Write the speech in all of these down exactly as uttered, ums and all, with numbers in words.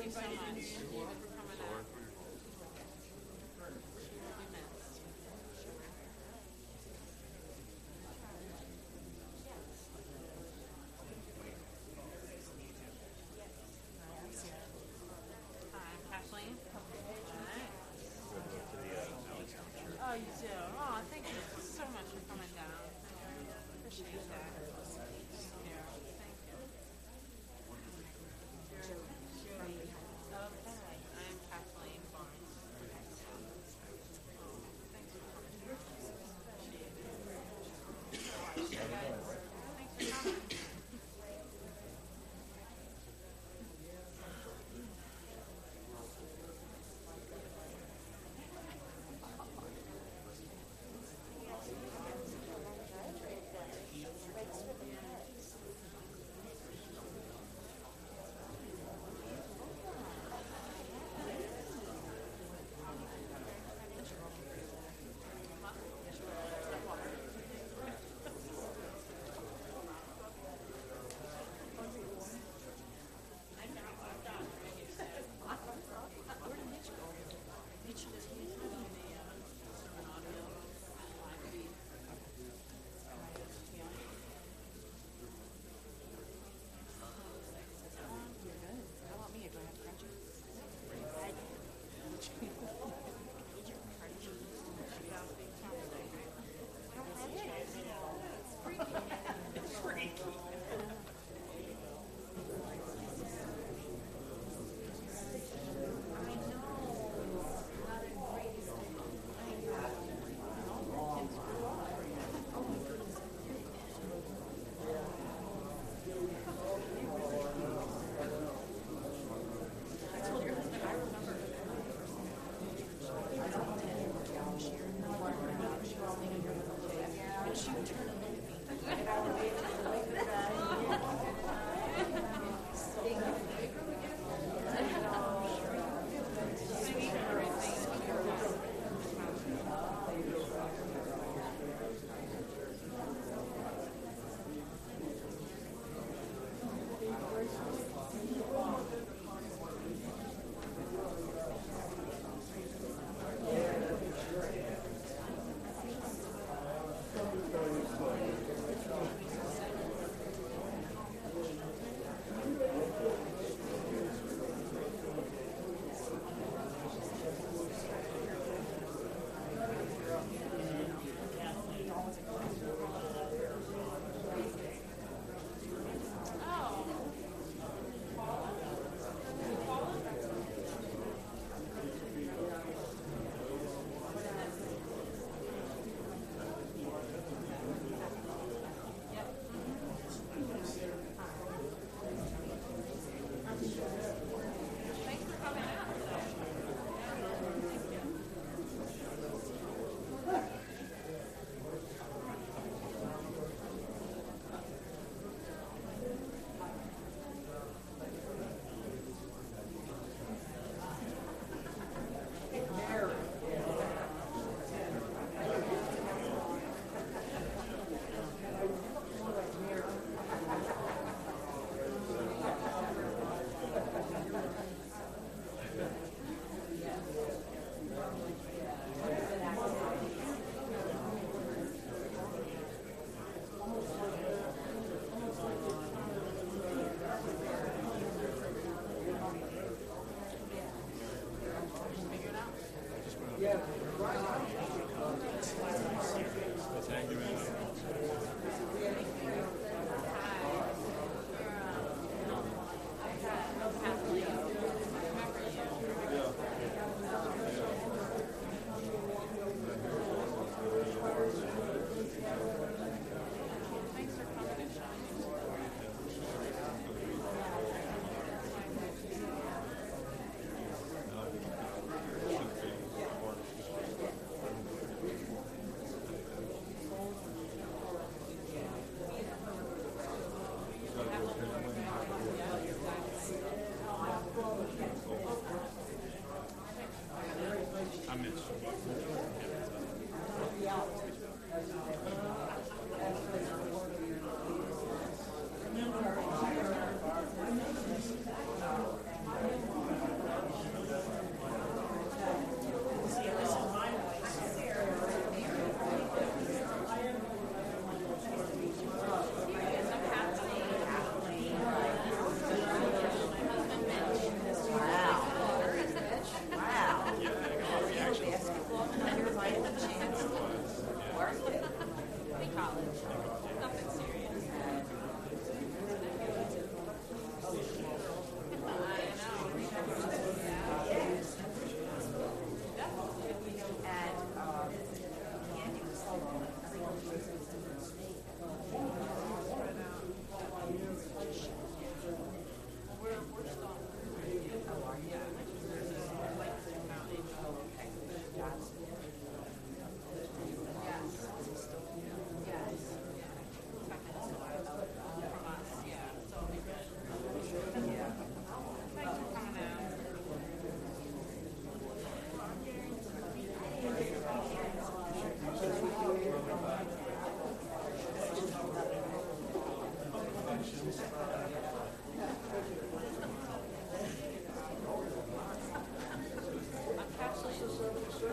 you so much. Thank you for coming out. Hi, I'm Kathleen. Hi. Oh, you do? Oh, thank you so much for coming down. I appreciate that. Thank you. Thank you. Okay. I'm Kathleen Barnes. Oh, thanks for coming. Appreciate it. Guys, thanks for coming.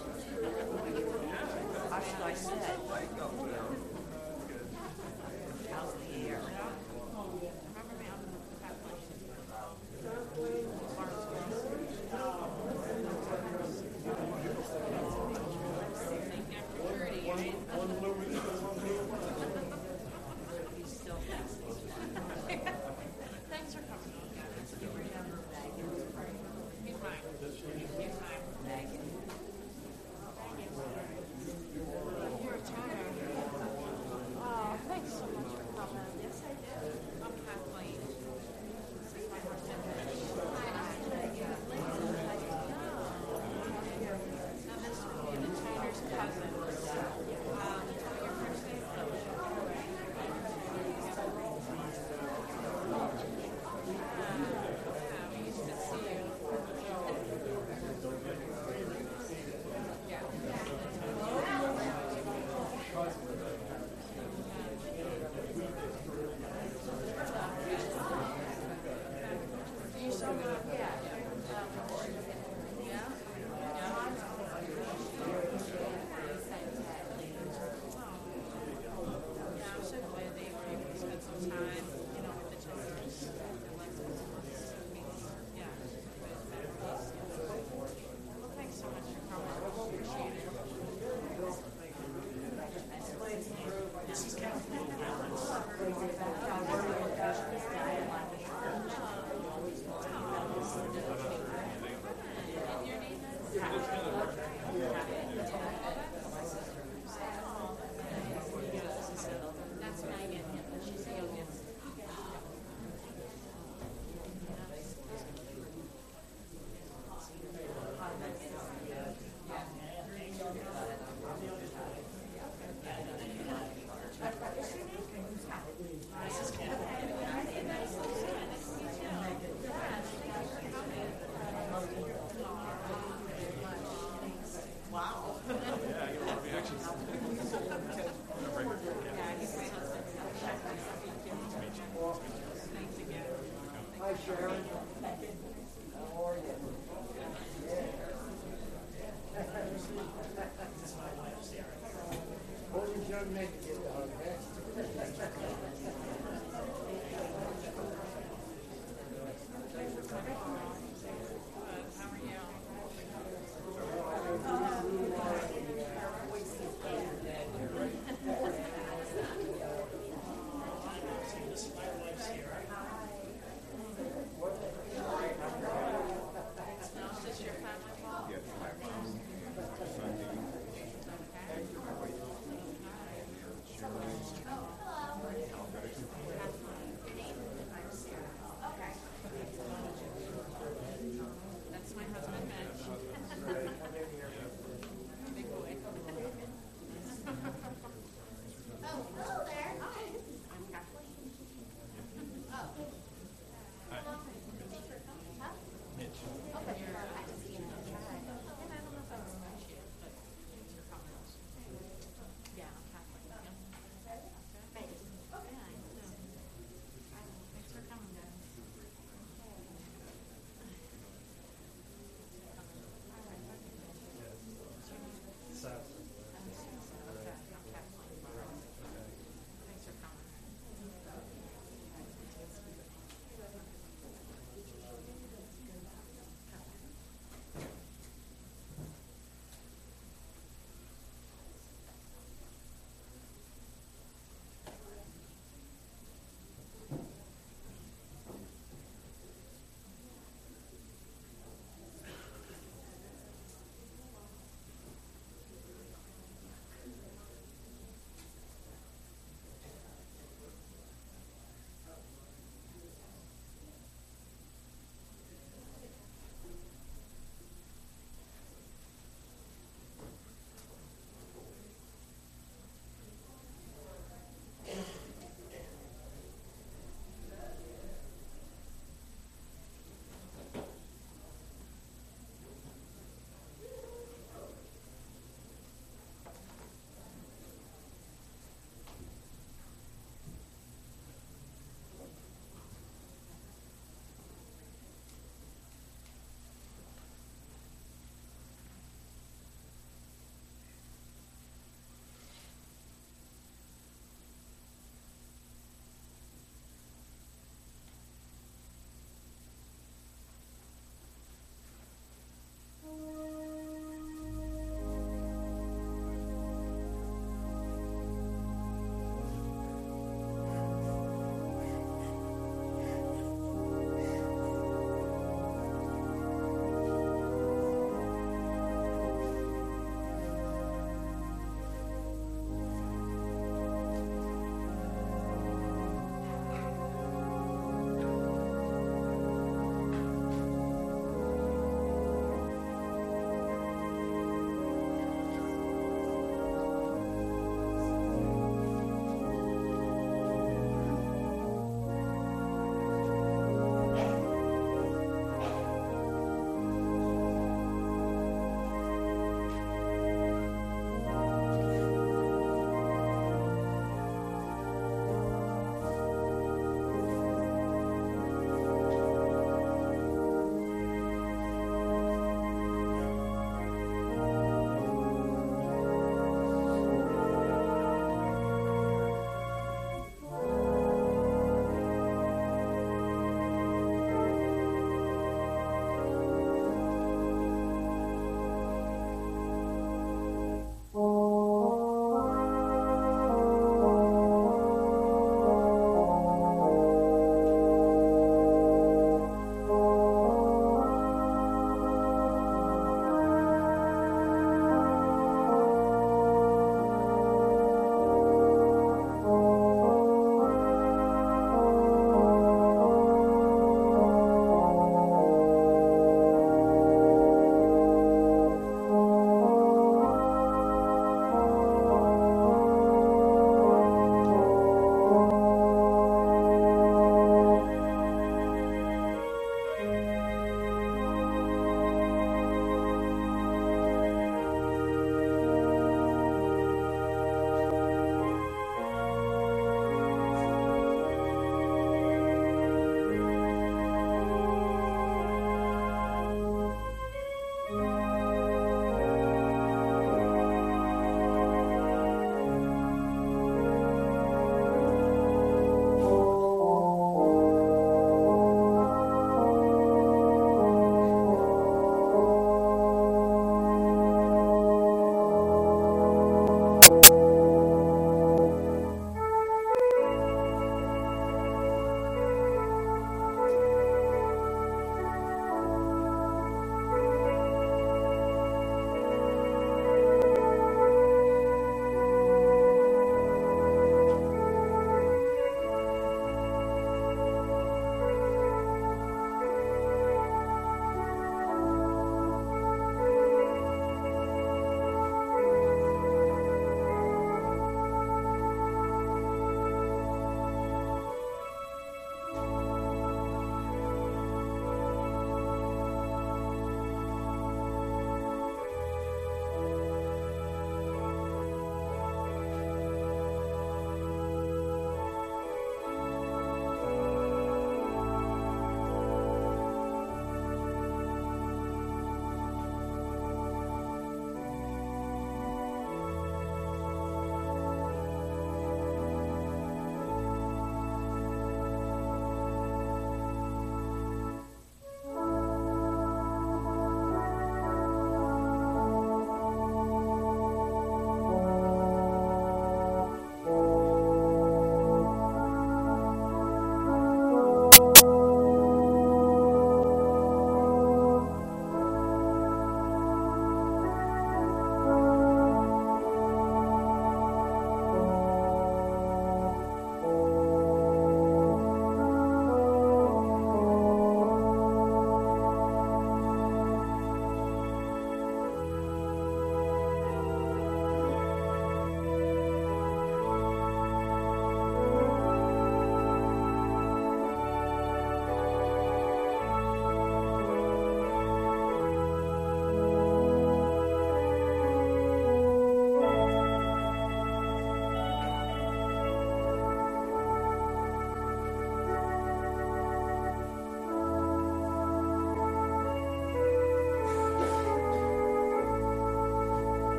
How should I say? How's the air? Remember me on the Catholic. He's still fast. Thanks for coming on, guys. He's mine. He's mine. You're a Turner. Oh, thanks so much for coming. Yes, I did. I'm Kathleen. This is my husband. Hi, I'm Megan. Now, this would be the Turner's cousin. Um, tell me your first name. Yeah, we used to see you. You saw my, yeah. Yeah? Yeah, I'm so glad they were able to spend some time, you know, with the children. Yeah. Well, thanks so much for coming. Appreciate it. This is Kathleen. And your name is? That's Megan. She's the youngest. Wow.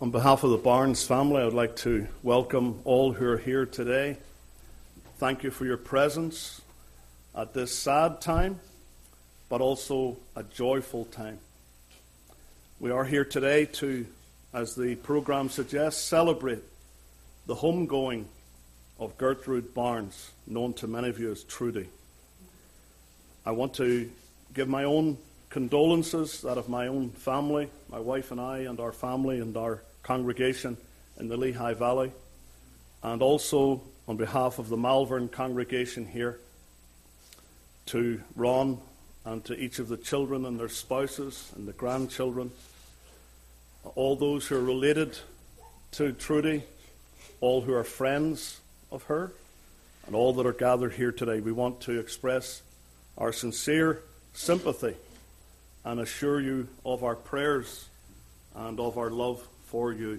On behalf of the Barnes family, I would like to welcome all who are here today. Thank you for your presence at this sad time, but also a joyful time. We are here today to, as the program suggests, celebrate the homegoing of Gertrude Barnes, known to many of you as Trudy. I want to give my own condolences, that of my own family, my wife and I, and our family and our congregation in the Lehigh Valley, and also on behalf of the Malvern congregation here, to Ron and to each of the children and their spouses and the grandchildren, all those who are related to Trudy, all who are friends of her, and all that are gathered here today. We want to express our sincere sympathy and assure you of our prayers and of our love for you.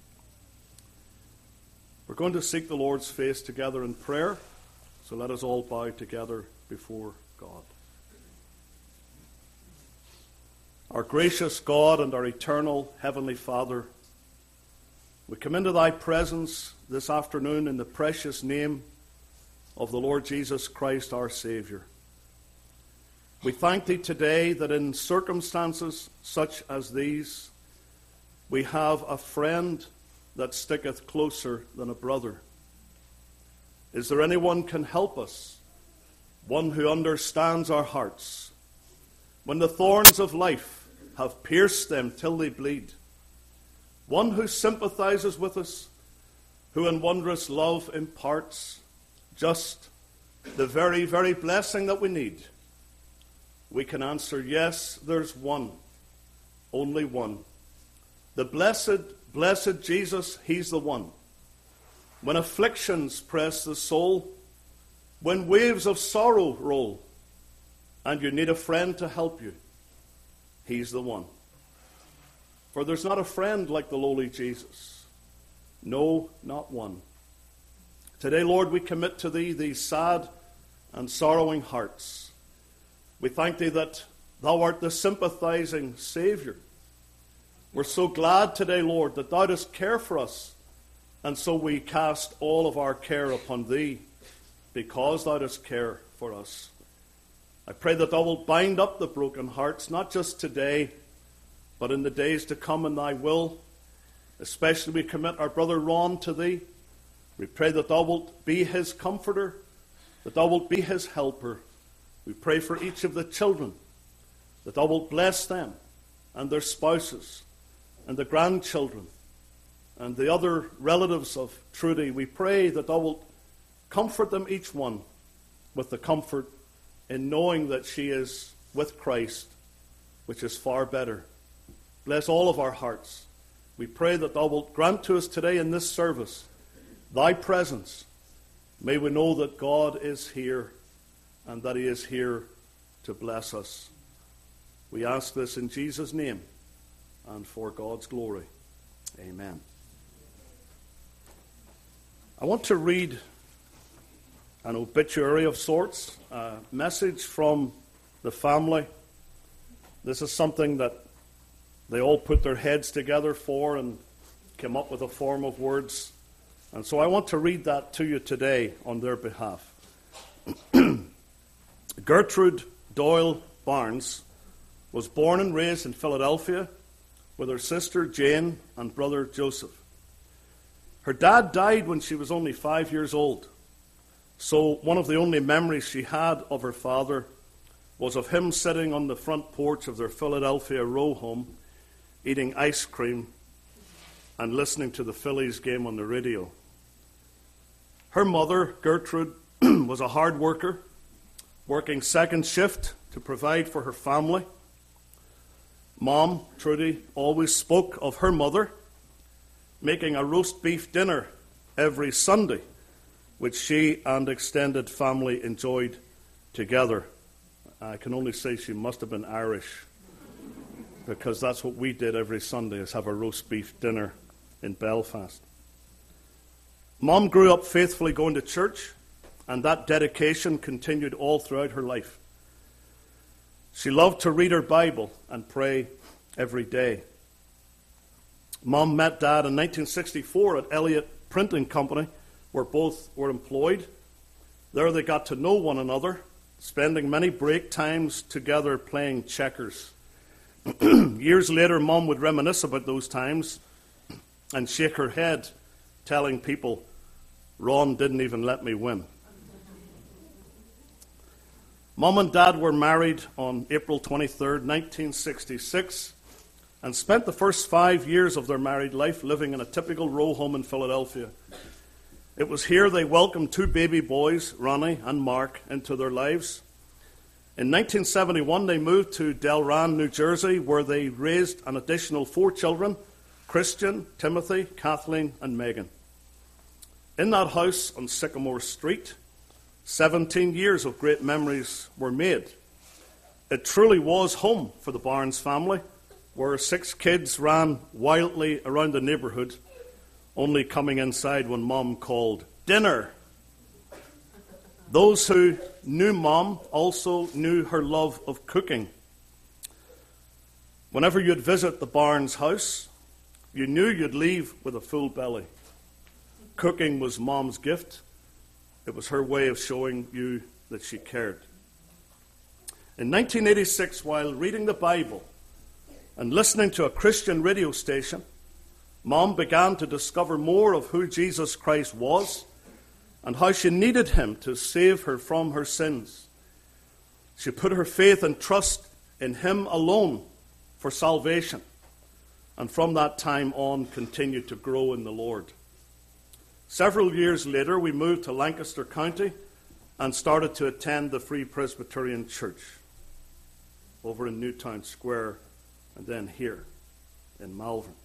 We're going to seek the Lord's face together in prayer, so let us all bow together before God. Our gracious God and our eternal Heavenly Father, we come into thy presence this afternoon in the precious name of the Lord Jesus Christ, our Savior. We thank thee today that in circumstances such as these, we have a friend that sticketh closer than a brother. Is there anyone can help us? One who understands our hearts. When the thorns of life have pierced them till they bleed. One who sympathizes with us, who in wondrous love imparts just the very, very blessing that we need. We can answer, yes, there's one, only one. The blessed, blessed Jesus, he's the one. When afflictions press the soul, when waves of sorrow roll, and you need a friend to help you, he's the one. For there's not a friend like the lowly Jesus. No, not one. Today, Lord, we commit to thee these sad and sorrowing hearts. We thank thee that thou art the sympathizing Savior. We're so glad today, Lord, that thou dost care for us, and so we cast all of our care upon thee, because thou dost care for us. I pray that thou wilt bind up the broken hearts, not just today, but in the days to come in thy will. Especially we commit our brother Ron to thee. We pray that thou wilt be his comforter, that thou wilt be his helper. We pray for each of the children, that thou wilt bless them and their spouses and the grandchildren and the other relatives of Trudy. We pray that thou wilt comfort them each one with the comfort in knowing that she is with Christ, which is far better. Bless all of our hearts. We pray that thou wilt grant to us today in this service thy presence. May we know that God is here and that he is here to bless us. We ask this in Jesus' name and for God's glory. Amen. I want to read an obituary of sorts, a message from the family. This is something that they all put their heads together for and came up with a form of words. And so I want to read that to you today on their behalf. Gertrude Doyle Barnes was born and raised in Philadelphia with her sister Jane and brother Joseph. Her dad died when she was only five years old. So one of the only memories she had of her father was of him sitting on the front porch of their Philadelphia row home, eating ice cream and listening to the Phillies game on the radio. Her mother, Gertrude, was a hard worker, working second shift to provide for her family. Mom, Trudy, always spoke of her mother making a roast beef dinner every Sunday, which she and extended family enjoyed together. I can only say she must have been Irish, because that's what we did every Sunday, is have a roast beef dinner in Belfast. Mom grew up faithfully going to church, and that dedication continued all throughout her life. She loved to read her Bible and pray every day. Mom met Dad in nineteen sixty-four at Elliott Printing Company, where both were employed. There they got to know one another, spending many break times together playing checkers. Years later, Mom would reminisce about those times and shake her head, telling people, Ron didn't even let me win. Mom and Dad were married on April twenty-third, nineteen sixty-six, and spent the first five years of their married life living in a typical row home in Philadelphia. It was here they welcomed two baby boys, Ronnie and Mark, into their lives. In nineteen seventy-one, they moved to Delran, New Jersey, where they raised an additional four children, Christian, Timothy, Kathleen, and Megan. In that house on Sycamore Street, seventeen years of great memories were made. It truly was home for the Barnes family, where six kids ran wildly around the neighborhood, only coming inside when Mom called, "Dinner!" Those who knew Mom also knew her love of cooking. Whenever you'd visit the Barnes house, you knew you'd leave with a full belly. Cooking was Mom's gift. It was her way of showing you that she cared. In nineteen eighty-six, while reading the Bible and listening to a Christian radio station, Mom began to discover more of who Jesus Christ was and how she needed him to save her from her sins. She put her faith and trust in him alone for salvation, and from that time on continued to grow in the Lord. Several years later, we moved to Lancaster County and started to attend the Free Presbyterian Church over in Newtown Square and then here in Malvern.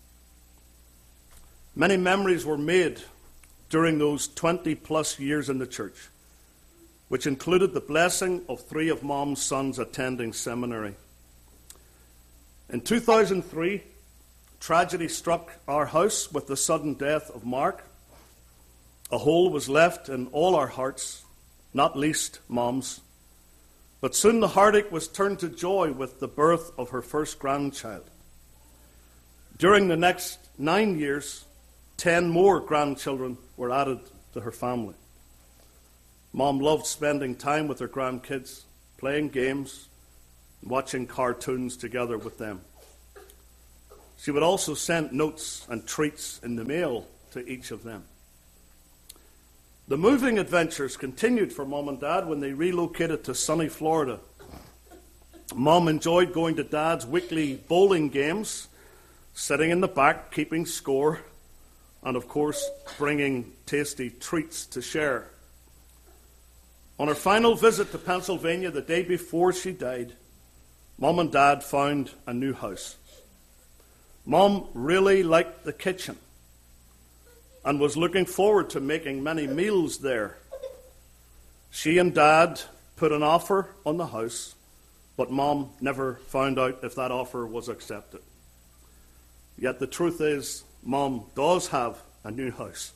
Many memories were made during those twenty-plus years in the church, which included the blessing of three of Mom's sons attending seminary. In two thousand three, tragedy struck our house with the sudden death of Mark. A hole was left in all our hearts, not least Mom's. But soon the heartache was turned to joy with the birth of her first grandchild. During the next nine years, ten more grandchildren were added to her family. Mom loved spending time with her grandkids, playing games, and watching cartoons together with them. She would also send notes and treats in the mail to each of them. The moving adventures continued for Mom and Dad when they relocated to sunny Florida. Mom enjoyed going to Dad's weekly bowling games, sitting in the back, keeping score, and of course, bringing tasty treats to share. On her final visit to Pennsylvania the day before she died, Mom and Dad found a new house. Mom really liked the kitchen and was looking forward to making many meals there. She and Dad put an offer on the house, but Mom never found out if that offer was accepted. Yet the truth is, Mom does have a new house.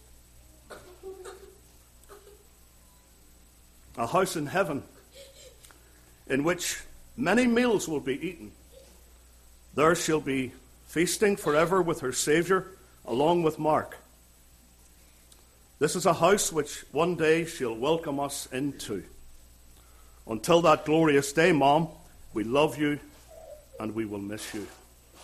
A house in heaven in which many meals will be eaten. There she'll be feasting forever with her Savior along with Mark. This is a house which one day she'll welcome us into. Until that glorious day, Mom, we love you and we will miss you.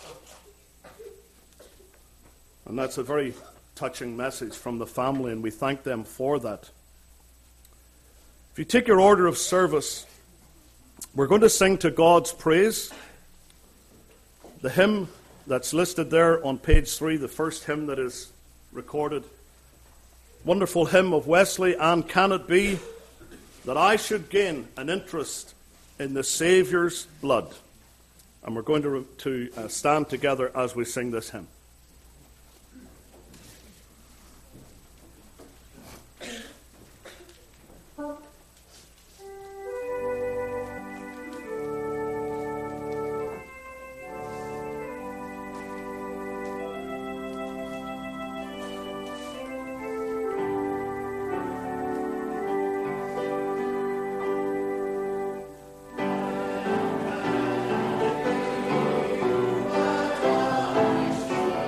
And that's a very touching message from the family, and we thank them for that. If you take your order of service, we're going to sing to God's praise. The hymn that's listed there on page three, the first hymn that is recorded. Wonderful hymn of Wesley, "And Can It Be That I Should Gain an Interest in the Saviour's Blood?" And we're going to, to uh, stand together as we sing this hymn. Thank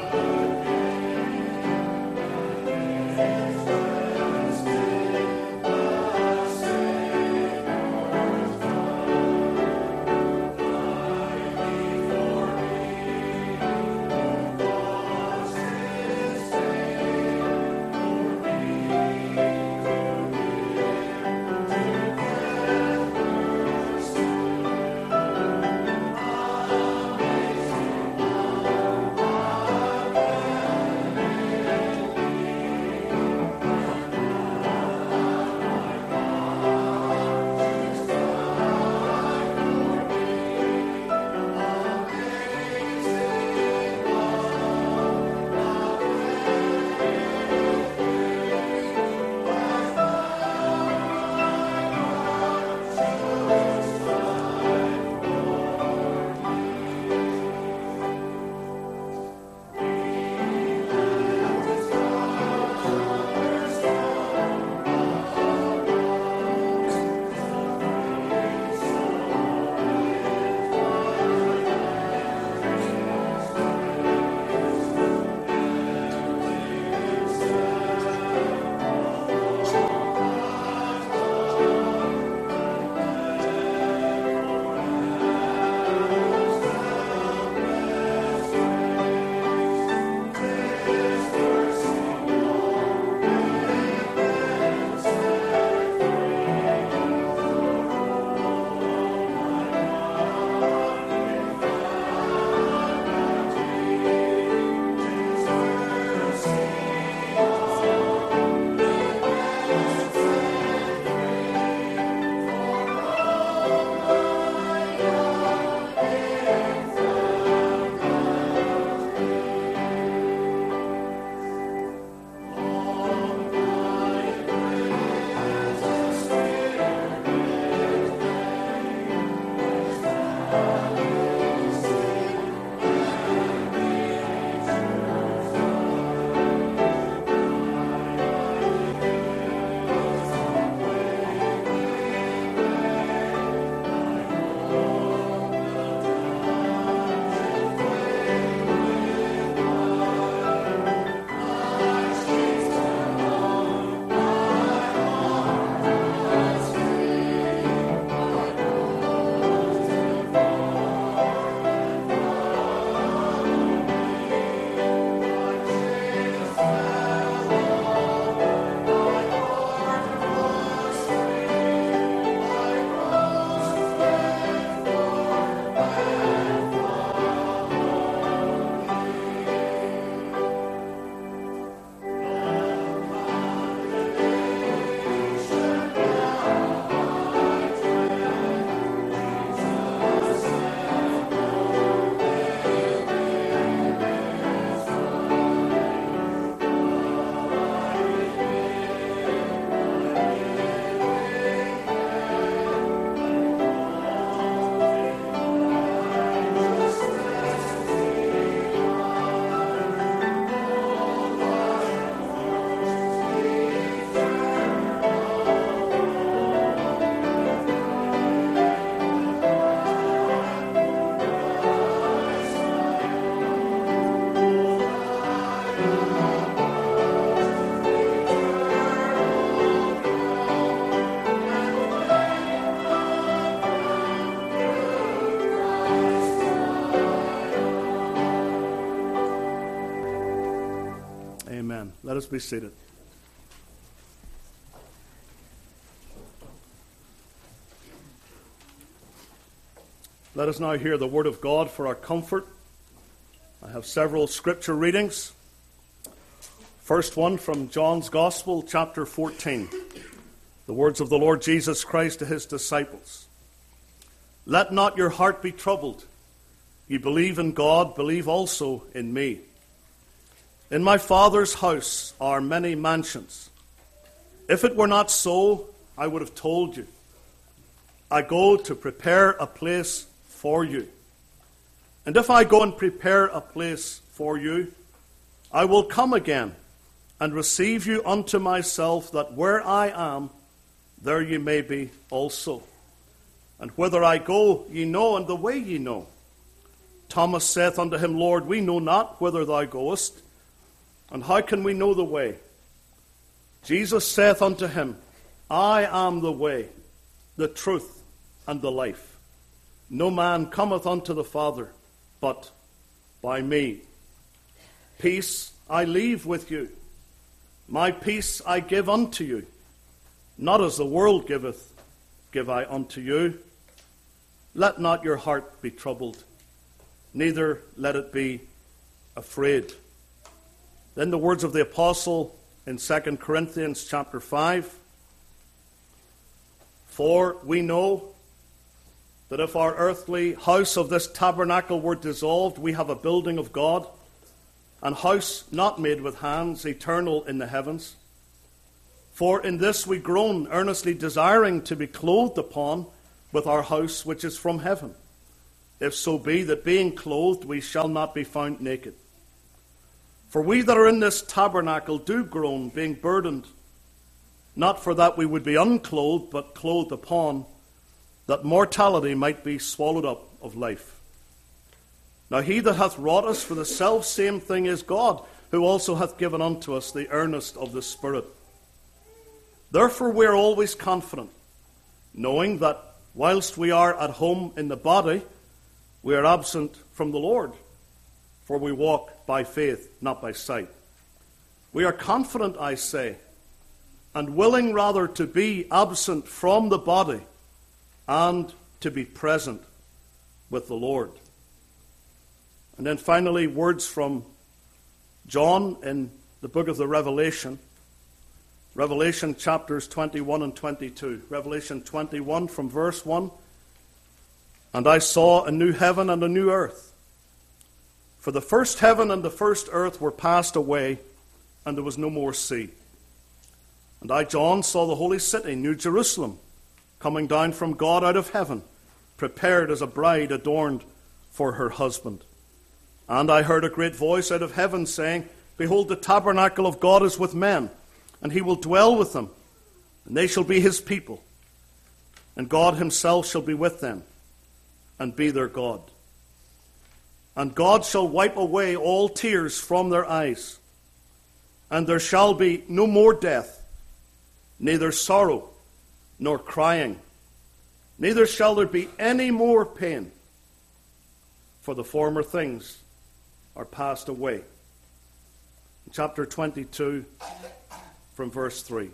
Let us be seated. Let us now hear the word of God for our comfort. I have several scripture readings. First one from John's Gospel, chapter fourteen. The words of the Lord Jesus Christ to his disciples. Let not your heart be troubled. You believe in God, believe also in me. In my Father's house are many mansions. If it were not so, I would have told you. I go to prepare a place for you. And if I go and prepare a place for you, I will come again and receive you unto myself, that where I am, there ye may be also. And whither I go, ye know, and the way ye know. Thomas saith unto him, Lord, we know not whither thou goest, and how can we know the way? Jesus saith unto him, I am the way, the truth, and the life. No man cometh unto the Father, but by me. Peace I leave with you. My peace I give unto you. Not as the world giveth, give I unto you. Let not your heart be troubled, neither let it be afraid. Then the words of the apostle in Second Corinthians chapter five. For we know that if our earthly house of this tabernacle were dissolved, we have a building of God, an house not made with hands, eternal in the heavens. For in this we groan, earnestly desiring to be clothed upon with our house which is from heaven, if so be that being clothed we shall not be found naked. For we that are in this tabernacle do groan, being burdened, not for that we would be unclothed, but clothed upon, that mortality might be swallowed up of life. Now he that hath wrought us for the selfsame thing is God, who also hath given unto us the earnest of the Spirit. Therefore we are always confident, knowing that whilst we are at home in the body, we are absent from the Lord, for we walk by faith, not by sight. We are confident, I say, and willing rather to be absent from the body and to be present with the Lord. And then finally, words from John in the book of the Revelation. Revelation chapters twenty-one and twenty-two. Revelation twenty-one from verse one. And I saw a new heaven and a new earth. For the first heaven and the first earth were passed away, and there was no more sea. And I, John, saw the holy city, New Jerusalem, coming down from God out of heaven, prepared as a bride adorned for her husband. And I heard a great voice out of heaven saying, Behold, the tabernacle of God is with men, and he will dwell with them, and they shall be his people. And God himself shall be with them, and be their God. And God shall wipe away all tears from their eyes, and there shall be no more death, neither sorrow, nor crying, neither shall there be any more pain, for the former things are passed away. Chapter twenty-two, from verse three.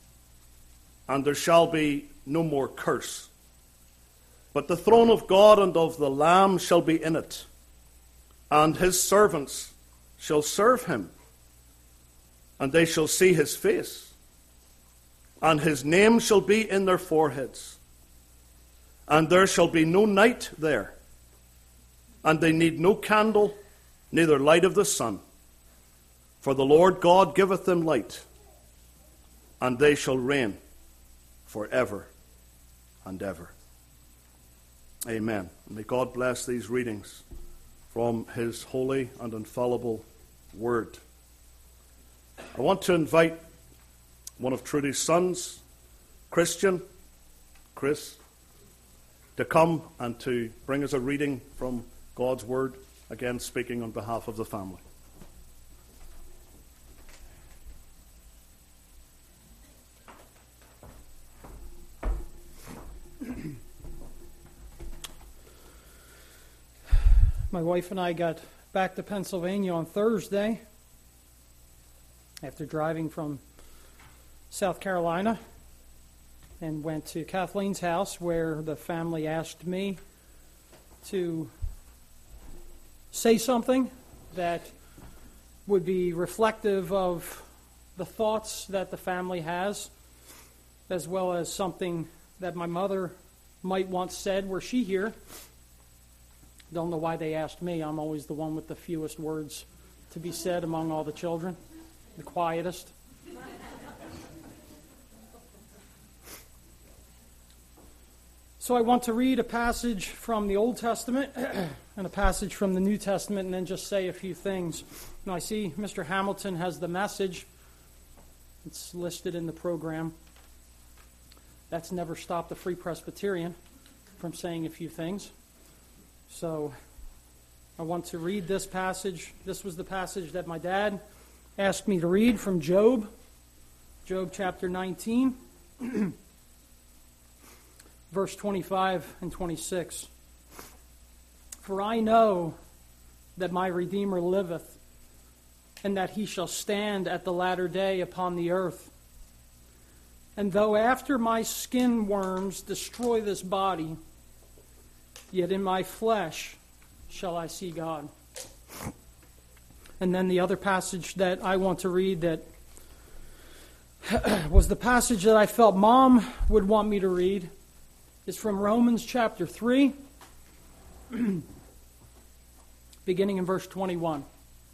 And there shall be no more curse, but the throne of God and of the Lamb shall be in it, and his servants shall serve him, and they shall see his face, and his name shall be in their foreheads. And there shall be no night there, and they need no candle, neither light of the sun. For the Lord God giveth them light, and they shall reign forever and ever. Amen. And may God bless these readings from his holy and infallible word. I want to invite one of Trudy's sons, Christian, Chris, to come and to bring us a reading from God's word, again speaking on behalf of the family. My wife and I got back to Pennsylvania on Thursday, after driving from South Carolina and went to Kathleen's house where the family asked me to say something that would be reflective of the thoughts that the family has, as well as something that my mother might once said were she here. Don't know why they asked me. I'm always the one with the fewest words to be said among all the children, the quietest. So I want to read a passage from the Old Testament and a passage from the New Testament and then just say a few things. Now I see Mister Hamilton has the message. It's listed in the program. That's never stopped a Free Presbyterian from saying a few things. So I want to read this passage. This was the passage that my dad asked me to read from Job, Job chapter nineteen. Verse twenty-five and twenty-six. For I know that my Redeemer liveth, and that he shall stand at the latter day upon the earth. And though after my skin worms destroy this body, yet in my flesh shall I see God. And then the other passage that I want to read that was the passage that I felt Mom would want me to read. Is from Romans chapter three, beginning in verse twenty-one.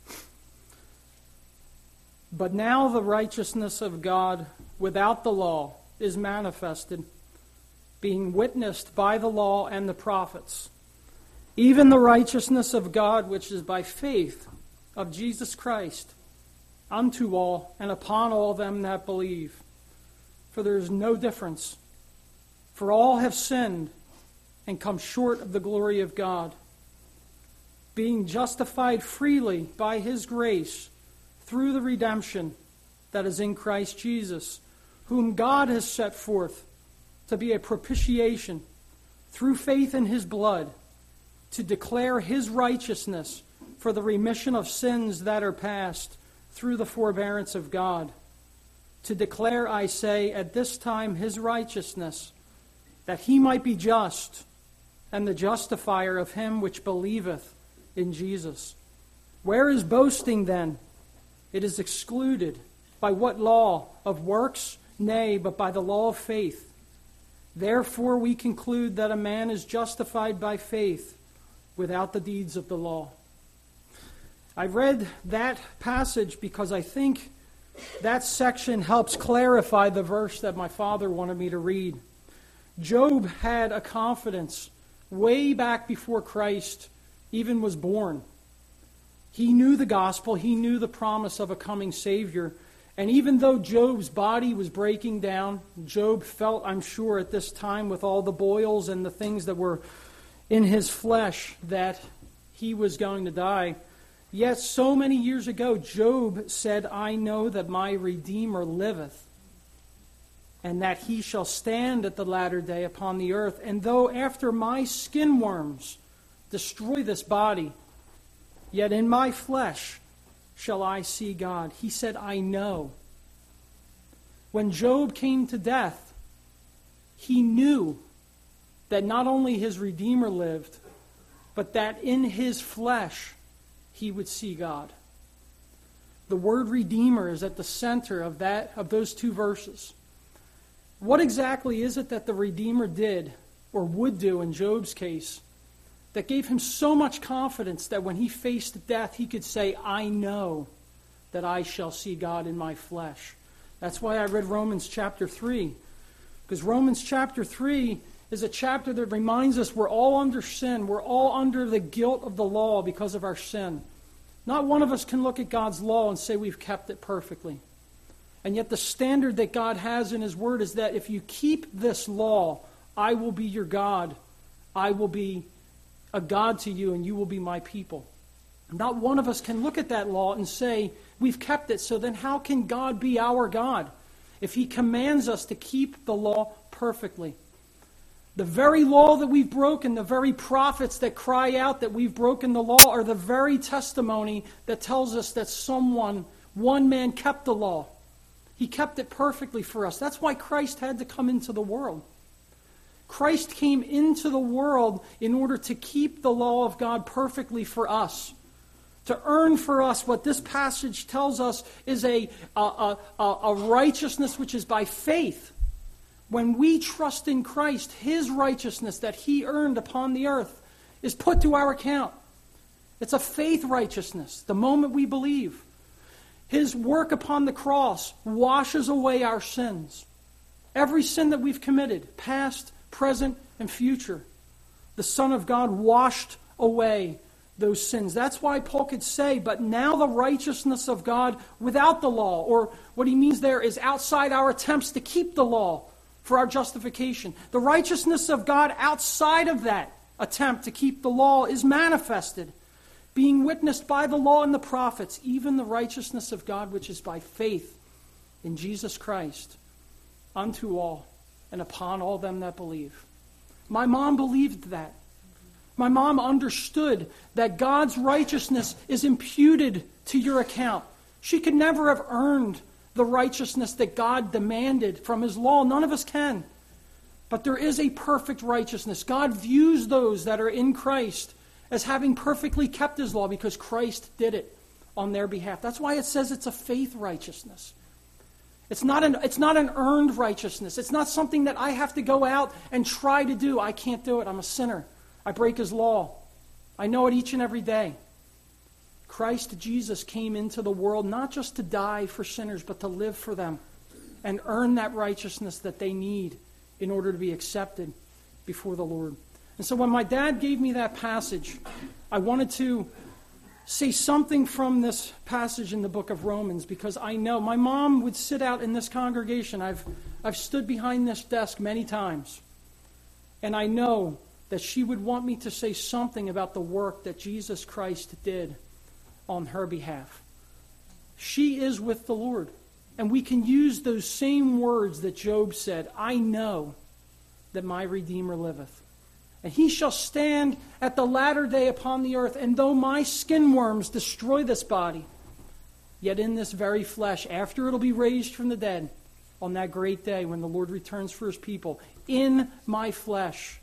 But now the righteousness of God without the law is manifested, being witnessed by the law and the prophets, even the righteousness of God which is by faith of Jesus Christ, unto all and upon all them that believe. For there is no difference. For all have sinned and come short of the glory of God, being justified freely by his grace through the redemption that is in Christ Jesus, whom God has set forth to be a propitiation through faith in his blood, to declare his righteousness for the remission of sins that are past through the forbearance of God. To declare, I say, at this time his righteousness, that he might be just, and the justifier of him which believeth in Jesus. Where is boasting then? It is excluded. By what law? Of works? Nay, but by the law of faith. Therefore we conclude that a man is justified by faith without the deeds of the law. I read that passage because I think that section helps clarify the verse that my father wanted me to read. Job had a confidence way back before Christ even was born. He knew the gospel. He knew the promise of a coming Savior. And even though Job's body was breaking down, Job felt, I'm sure, at this time with all the boils and the things that were in his flesh that he was going to die. Yet so many years ago, Job said, I know that my Redeemer liveth, and that he shall stand at the latter day upon the earth. And though after my skin worms destroy this body, yet in my flesh shall I see God. He said, I know. When Job came to death, he knew that not only his Redeemer lived, but that in his flesh he would see God. The word Redeemer is at the center of that of those two verses. What exactly is it that the Redeemer did, or would do in Job's case, that gave him so much confidence that when he faced death, he could say, I know that I shall see God in my flesh? That's why I read Romans chapter three. Because Romans chapter three is a chapter that reminds us we're all under sin. We're all under the guilt of the law because of our sin. Not one of us can look at God's law and say we've kept it perfectly. And yet the standard that God has in his word is that if you keep this law, I will be your God. I will be a God to you, and you will be my people. Not one of us can look at that law and say, we've kept it, so then how can God be our God if he commands us to keep the law perfectly? The very law that we've broken, the very prophets that cry out that we've broken the law, are the very testimony that tells us that someone One man kept the law. He kept it perfectly for us. That's why Christ had to come into the world. Christ came into the world in order to keep the law of God perfectly for us. To earn for us what this passage tells us is a, a, a, a righteousness which is by faith. When we trust in Christ, His righteousness that He earned upon the earth is put to our account. It's a faith righteousness, the moment we believe. His work upon the cross washes away our sins. Every sin that we've committed, past, present, and future, the Son of God washed away those sins. That's why Paul could say, but now the righteousness of God without the law, or what he means there is outside our attempts to keep the law for our justification. The righteousness of God outside of that attempt to keep the law is manifested, being witnessed by the law and the prophets, even the righteousness of God which is by faith in Jesus Christ, unto all and upon all them that believe. My mom believed that. My mom understood that God's righteousness is imputed to your account. She could never have earned the righteousness that God demanded from His law. None of us can. But there is a perfect righteousness. God views those that are in Christ as having perfectly kept His law because Christ did it on their behalf. That's why it says it's a faith righteousness. It's not an, it's not an earned righteousness. It's not something that I have to go out and try to do. I can't do it. I'm a sinner. I break His law. I know it each and every day. Christ Jesus came into the world not just to die for sinners, but to live for them and earn that righteousness that they need in order to be accepted before the Lord. And so when my dad gave me that passage, I wanted to say something from this passage in the book of Romans, because I know my mom would sit out in this congregation. I've, I've stood behind this desk many times, and I know that she would want me to say something about the work that Jesus Christ did on her behalf. She is with the Lord. And we can use those same words that Job said, I know that my Redeemer liveth. And He shall stand at the latter day upon the earth. And though my skin worms destroy this body, yet in this very flesh, after it'll be raised from the dead, on that great day when the Lord returns for His people, in my flesh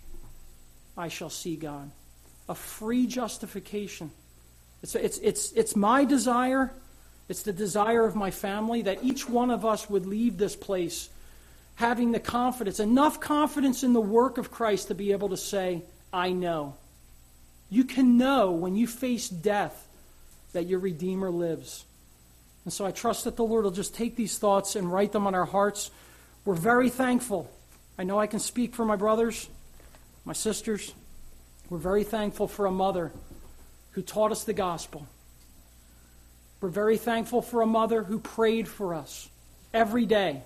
I shall see God. A free justification. It's, it's, it's, it's my desire, it's the desire of my family, that each one of us would leave this place having the confidence, enough confidence in the work of Christ to be able to say, I know. You can know when you face death that your Redeemer lives. And so I trust that the Lord will just take these thoughts and write them on our hearts. We're very thankful. I know I can speak for my brothers, my sisters. We're very thankful for a mother who taught us the gospel. We're very thankful for a mother who prayed for us every day.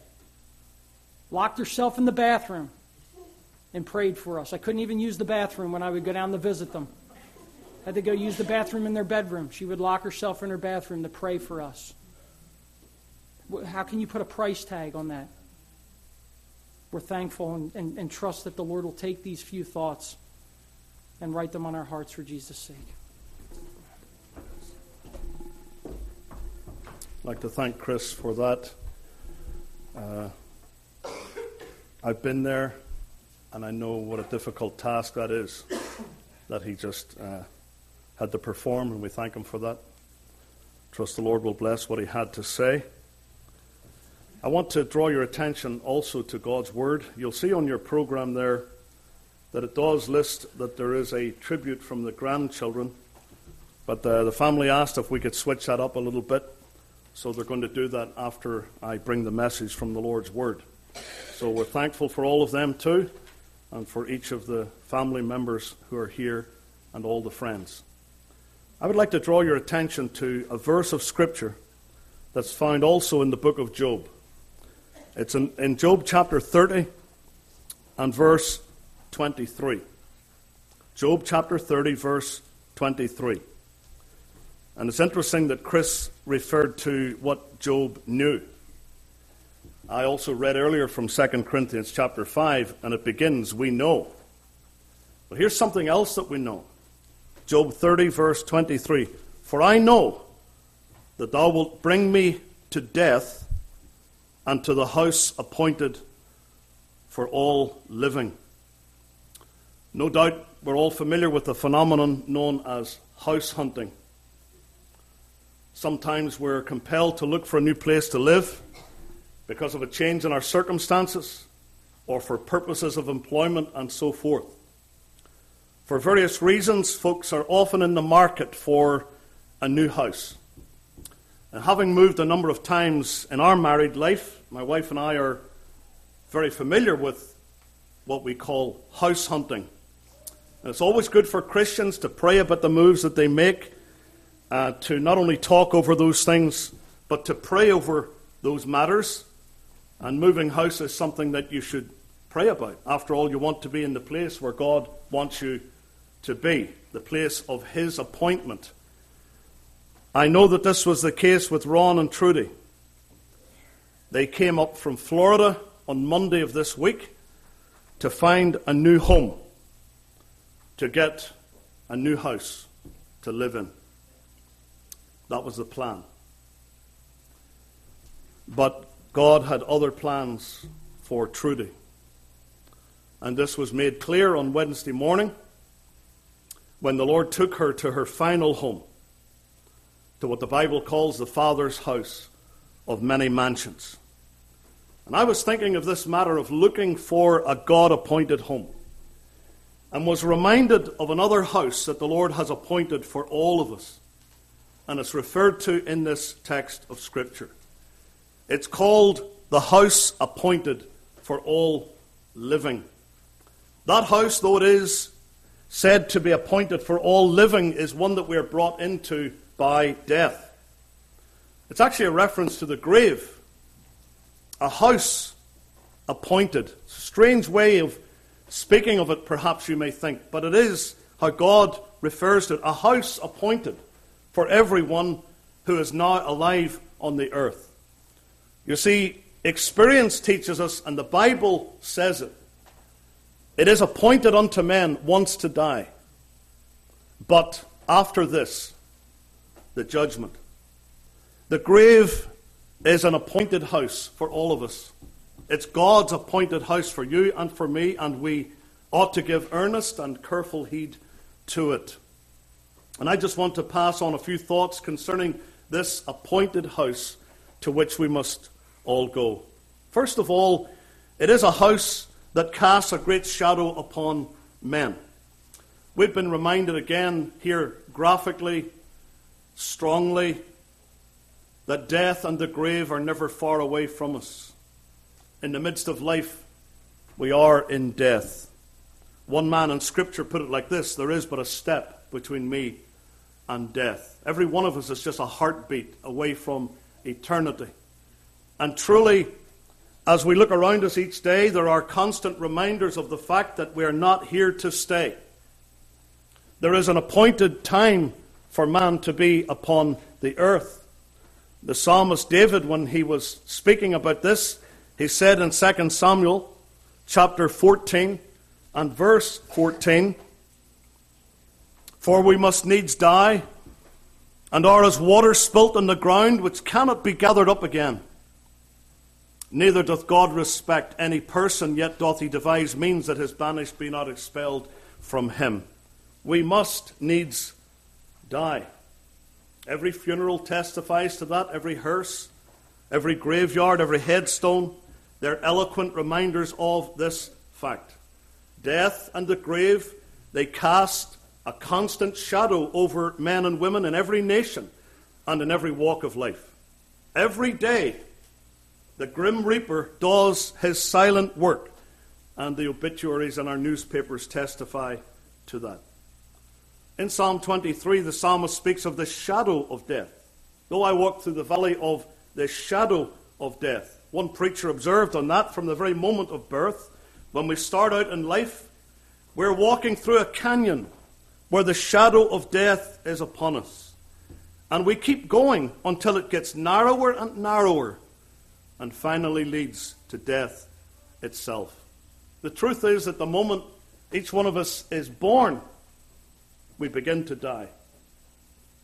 Locked herself in the bathroom and prayed for us. I couldn't even use the bathroom when I would go down to visit them. I had to go use the bathroom in their bedroom. She would lock herself in her bathroom to pray for us. How can you put a price tag on that? We're thankful and, and, and trust that the Lord will take these few thoughts and write them on our hearts for Jesus' sake. I'd like to thank Chris for that. Uh, I've been there, and I know what a difficult task that is, that he just uh, had to perform, and we thank him for that. Trust the Lord will bless what he had to say. I want to draw your attention also to God's Word. You'll see on your program there that it does list that there is a tribute from the grandchildren, but uh, the family asked if we could switch that up a little bit, so they're going to do that after I bring the message from the Lord's Word. So we're thankful for all of them too, and for each of the family members who are here and all the friends. I would like to draw your attention to a verse of Scripture that's found also in the book of Job. It's in, in Job chapter thirty and verse twenty-three. Job chapter thirty, verse twenty-three. And it's interesting that Chris referred to what Job knew. I also read earlier from Second Corinthians chapter five, and it begins, we know. But here's something else that we know. Job thirty, verse twenty-three. For I know that thou wilt bring me to death and to the house appointed for all living. No doubt we're all familiar with the phenomenon known as house hunting. Sometimes we're compelled to look for a new place to live because of a change in our circumstances or for purposes of employment and so forth. For various reasons, folks are often in the market for a new house. And having moved a number of times in our married life, my wife and I are very familiar with what we call house hunting. And it's always good for Christians to pray about the moves that they make, uh, to not only talk over those things, but to pray over those matters. And moving house is something that you should pray about. After all, you want to be in the place where God wants you to be, the place of His appointment. I know that this was the case with Ron and Trudy. They came up from Florida on Monday of this week to find a new home, to get a new house to live in. That was the plan. But God had other plans for Trudy. And this was made clear on Wednesday morning when the Lord took her to her final home, to what the Bible calls the Father's house of many mansions. And I was thinking of this matter of looking for a God-appointed home, and was reminded of another house that the Lord has appointed for all of us. And it's referred to in this text of Scripture. It's called the house appointed for all living. That house, though it is said to be appointed for all living, is one that we are brought into by death. It's actually a reference to the grave. A house appointed. Strange way of speaking of it, perhaps you may think, but it is how God refers to it. A house appointed for everyone who is now alive on the earth. You see, experience teaches us, and the Bible says it. It is appointed unto men once to die, but after this, the judgment. The grave is an appointed house for all of us. It's God's appointed house for you and for me, and we ought to give earnest and careful heed to it. And I just want to pass on a few thoughts concerning this appointed house to which we must all go. First of all, it is a house that casts a great shadow upon men. We've been reminded again here graphically, strongly, that death and the grave are never far away from us. In the midst of life, we are in death. One man in Scripture put it like this: there is but a step between me and death. Every one of us is just a heartbeat away from eternity. And truly, as we look around us each day, there are constant reminders of the fact that we are not here to stay. There is an appointed time for man to be upon the earth. The psalmist David, when he was speaking about this, he said in Second Samuel chapter fourteen and verse fourteen, "For we must needs die, and are as water spilt on the ground, which cannot be gathered up again. Neither doth God respect any person, yet doth he devise means that his banished be not expelled from him." We must needs die. Every funeral testifies to that, every hearse, every graveyard, every headstone. They're eloquent reminders of this fact. Death and the grave, they cast a constant shadow over men and women in every nation and in every walk of life. Every day, the grim reaper does his silent work, and the obituaries in our newspapers testify to that. In Psalm twenty-three, the psalmist speaks of the shadow of death. Though I walk through the valley of the shadow of death. One preacher observed on that from the very moment of birth. When we start out in life, we're walking through a canyon where the shadow of death is upon us. And we keep going until it gets narrower and narrower and finally leads to death itself. The truth is that the moment each one of us is born, we begin to die.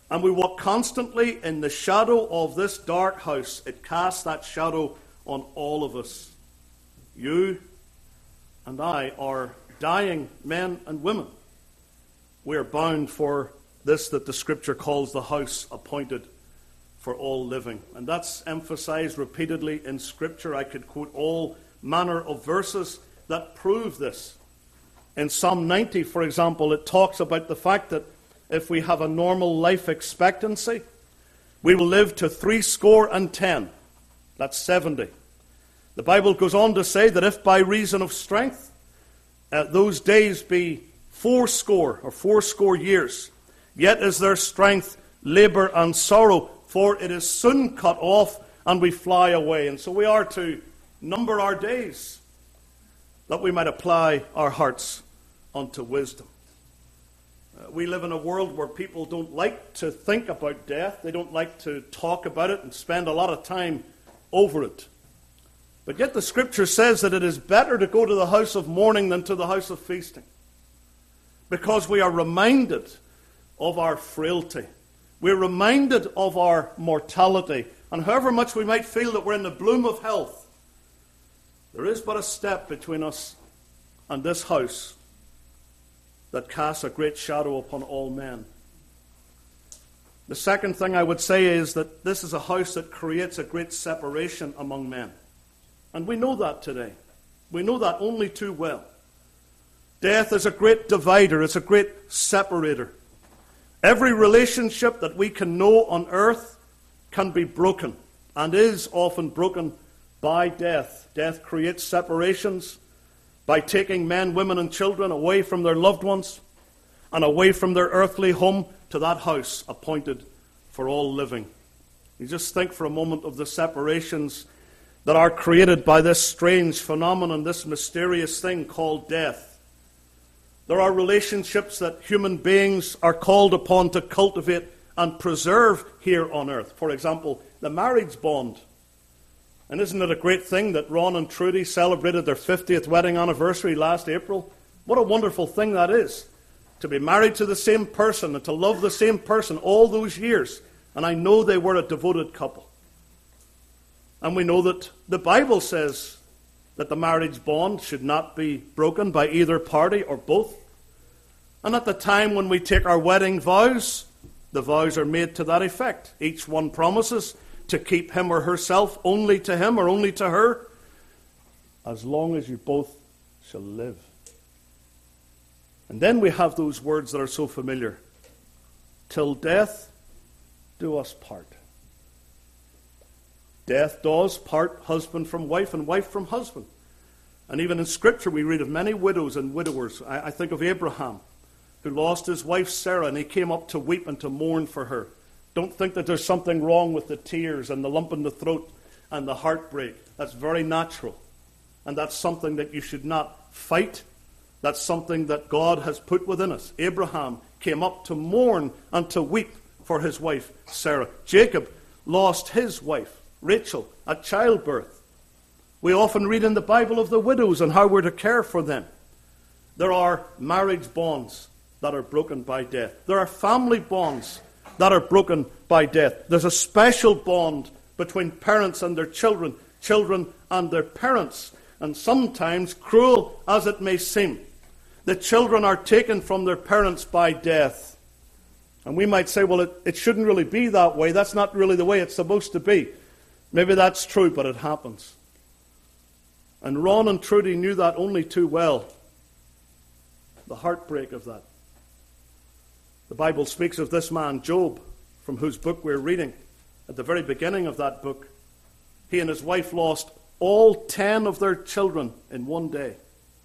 and we walk constantly in the shadow of this dark house, it casts that shadow on all of us. You and I are dying men and women. We are bound for this that the Scripture calls the house appointed for all living. And that's emphasized repeatedly in Scripture. I could quote all manner of verses that prove this. In Psalm ninety, for example, it talks about the fact that if we have a normal life expectancy, we will live to three score and ten. That's seventy. The Bible goes on to say that if by reason of strength, uh, those days be four score or four score years, yet is their strength labor and sorrow, for it is soon cut off and we fly away. And so we are to number our days, that we might apply our hearts unto wisdom. Uh, we live in a world where people don't like to think about death. They don't like to talk about it and spend a lot of time over it. But yet the Scripture says that it is better to go to the house of mourning than to the house of feasting, because we are reminded of our frailty. We're reminded of our mortality. And however much we might feel that we're in the bloom of health, there is but a step between us and this house that casts a great shadow upon all men. The second thing I would say is that this is a house that creates a great separation among men. And we know that today. We know that only too well. Death is a great divider. It's a great separator. Every relationship that we can know on earth can be broken, and is often broken by death. Death creates separations by taking men, women, and children away from their loved ones and away from their earthly home to that house appointed for all living. You just think for a moment of the separations that are created by this strange phenomenon, this mysterious thing called death. There are relationships that human beings are called upon to cultivate and preserve here on earth. For example, the marriage bond. And isn't it a great thing that Ron and Trudy celebrated their fiftieth wedding anniversary last April? What a wonderful thing that is, to be married to the same person and to love the same person all those years. And I know they were a devoted couple. And we know that the Bible says that the marriage bond should not be broken by either party or both. And at the time when we take our wedding vows, the vows are made to that effect. Each one promises to keep him or herself only to him or only to her, as long as you both shall live. And then we have those words that are so familiar. Till death do us part. Death does part husband from wife and wife from husband. And even in Scripture we read of many widows and widowers. I, I think of Abraham, who lost his wife Sarah, and he came up to weep and to mourn for her. Don't think that there's something wrong with the tears and the lump in the throat and the heartbreak. That's very natural. And that's something that you should not fight. That's something that God has put within us. Abraham came up to mourn and to weep for his wife Sarah. Jacob lost his wife Rachel at childbirth. We often read in the Bible of the widows and how we're to care for them. There are marriage bonds that are broken by death. There are family bonds that are broken by death. There's a special bond between parents and their children, children and their parents. And sometimes, cruel as it may seem, the children are taken from their parents by death. And we might say, well, it, it shouldn't really be that way. That's not really the way it's supposed to be. Maybe that's true, but it happens. And Ron and Trudy knew that only too well. The heartbreak of that. The Bible speaks of this man, Job, from whose book we're reading. At the very beginning of that book, he and his wife lost all ten of their children in one day.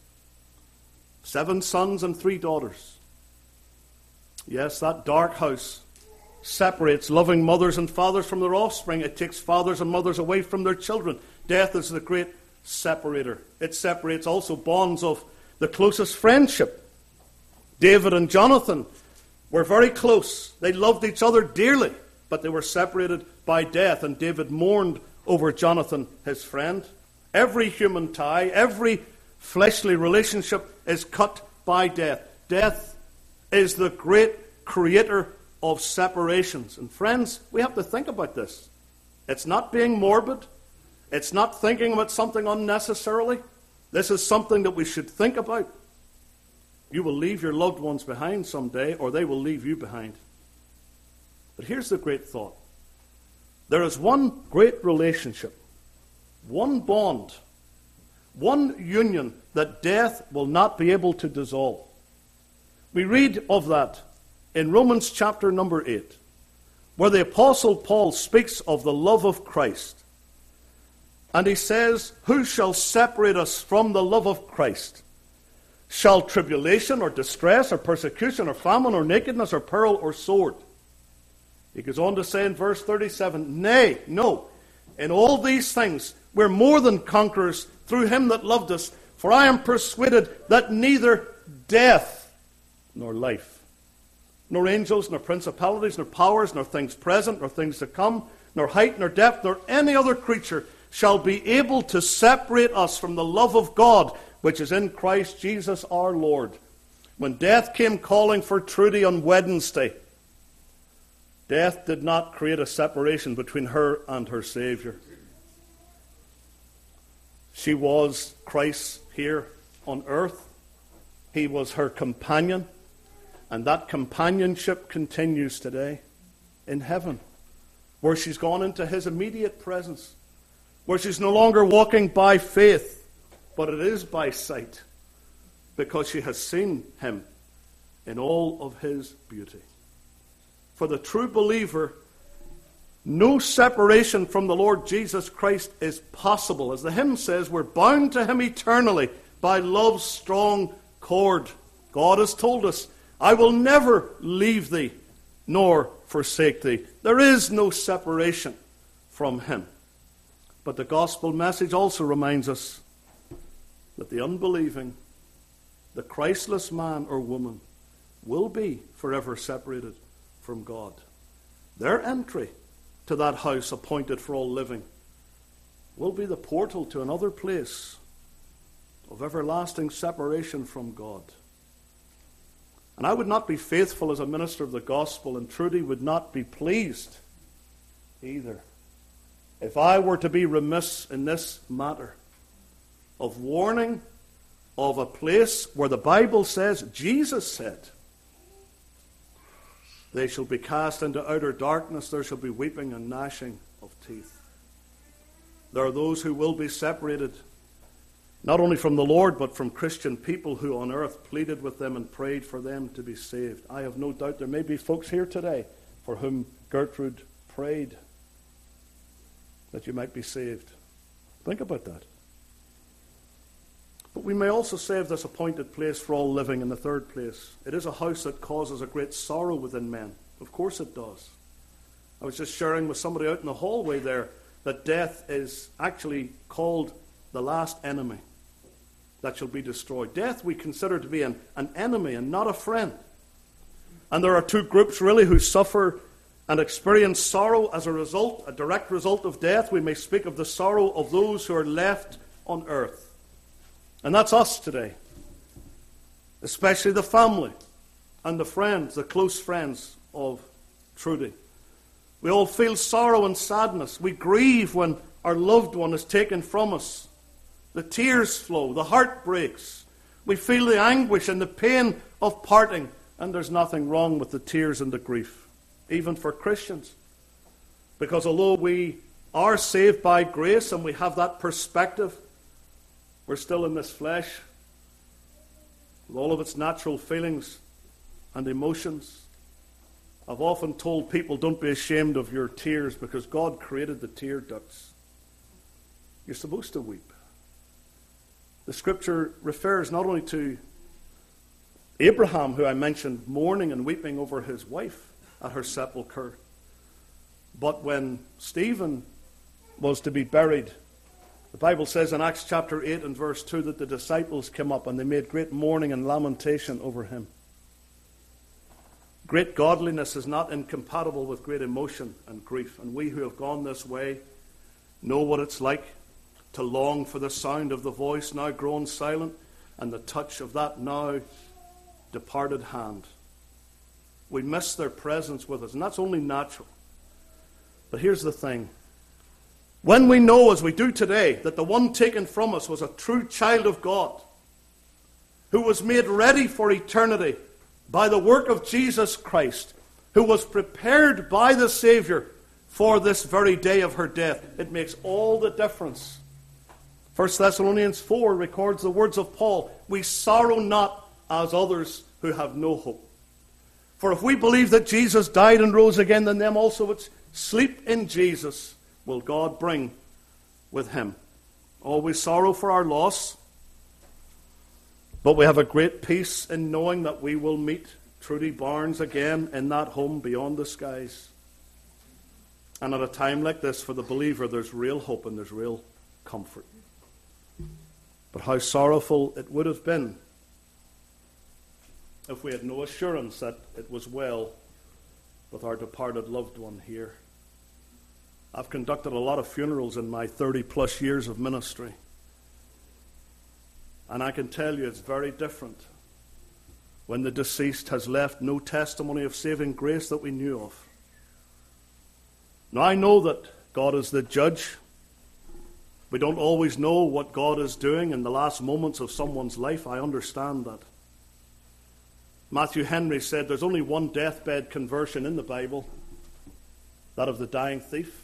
Seven sons and three daughters. Yes, that dark house separates loving mothers and fathers from their offspring. It takes fathers and mothers away from their children. Death is the great separator. It separates also bonds of the closest friendship. David and Jonathan were very close. They loved each other dearly, but they were separated by death, and David mourned over Jonathan, his friend. Every human tie, every fleshly relationship is cut by death. Death is the great creator of separations. And friends, we have to think about this. It's not being morbid. It's not thinking about something unnecessarily. This is something that we should think about. You will leave your loved ones behind someday, or they will leave you behind. But here's the great thought. There is one great relationship, one bond, one union that death will not be able to dissolve. We read of that in Romans chapter number eight, where the Apostle Paul speaks of the love of Christ. And he says, "Who shall separate us from the love of Christ? Shall tribulation or distress or persecution or famine or nakedness or peril or sword?" He goes on to say in verse thirty-seven, "Nay, no, in all these things we're more than conquerors through him that loved us. For I am persuaded that neither death nor life, nor angels, nor principalities, nor powers, nor things present, nor things to come, nor height, nor depth, nor any other creature shall be able to separate us from the love of God, which is in Christ Jesus our Lord." When death came calling for Trudy on Wednesday, death did not create a separation between her and her Savior. She was Christ here on earth. He was her companion. And that companionship continues today in heaven, where she's gone into his immediate presence, where she's no longer walking by faith, but it is by sight, because she has seen him in all of his beauty. For the true believer, no separation from the Lord Jesus Christ is possible. As the hymn says, we're bound to him eternally by love's strong cord. God has told us, "I will never leave thee nor forsake thee." There is no separation from him. But the gospel message also reminds us that the unbelieving, the Christless man or woman will be forever separated from God. Their entry to that house appointed for all living will be the portal to another place of everlasting separation from God. And I would not be faithful as a minister of the gospel, and Trudy would not be pleased either, if I were to be remiss in this matter of warning of a place where the Bible says, Jesus said, "They shall be cast into outer darkness, there shall be weeping and gnashing of teeth." There are those who will be separated, not only from the Lord, but from Christian people who on earth pleaded with them and prayed for them to be saved. I have no doubt there may be folks here today for whom Gertrude prayed that you might be saved. Think about that. But we may also say of this appointed place for all living in the third place, it is a house that causes a great sorrow within men. Of course it does. I was just sharing with somebody out in the hallway there that death is actually called the last enemy that shall be destroyed. Death we consider to be an, an enemy and not a friend. And there are two groups really who suffer and experience sorrow as a result, a direct result of death. We may speak of the sorrow of those who are left on earth. And that's us today. Especially the family and the friends, the close friends of Trudy. We all feel sorrow and sadness. We grieve when our loved one is taken from us. The tears flow, the heart breaks. We feel the anguish and the pain of parting. And there's nothing wrong with the tears and the grief, even for Christians. Because although we are saved by grace and we have that perspective, we're still in this flesh with all of its natural feelings and emotions. I've often told people, don't be ashamed of your tears because God created the tear ducts. You're supposed to weep. The scripture refers not only to Abraham, who I mentioned, mourning and weeping over his wife at her sepulchre, but when Stephen was to be buried, the Bible says in Acts chapter eight and verse two that the disciples came up and they made great mourning and lamentation over him. Great godliness is not incompatible with great emotion and grief. And we who have gone this way know what it's like to long for the sound of the voice now grown silent and the touch of that now departed hand. We miss their presence with us, and that's only natural. But here's the thing. When we know, as we do today, that the one taken from us was a true child of God, who was made ready for eternity by the work of Jesus Christ, who was prepared by the Savior for this very day of her death, it makes all the difference. First Thessalonians four records the words of Paul, "We sorrow not as others who have no hope." For if we believe that Jesus died and rose again, then them also which sleep in Jesus will God bring with him. Always sorrow for our loss, but we have a great peace in knowing that we will meet Trudy Barnes again in that home beyond the skies. And at a time like this, for the believer, there's real hope and there's real comfort. But how sorrowful it would have been if we had no assurance that it was well with our departed loved one here. I've conducted a lot of funerals in my thirty plus years of ministry. And I can tell you it's very different when the deceased has left no testimony of saving grace that we knew of. Now I know that God is the judge. We don't always know what God is doing in the last moments of someone's life. I understand that. Matthew Henry said there's only one deathbed conversion in the Bible, that of the dying thief.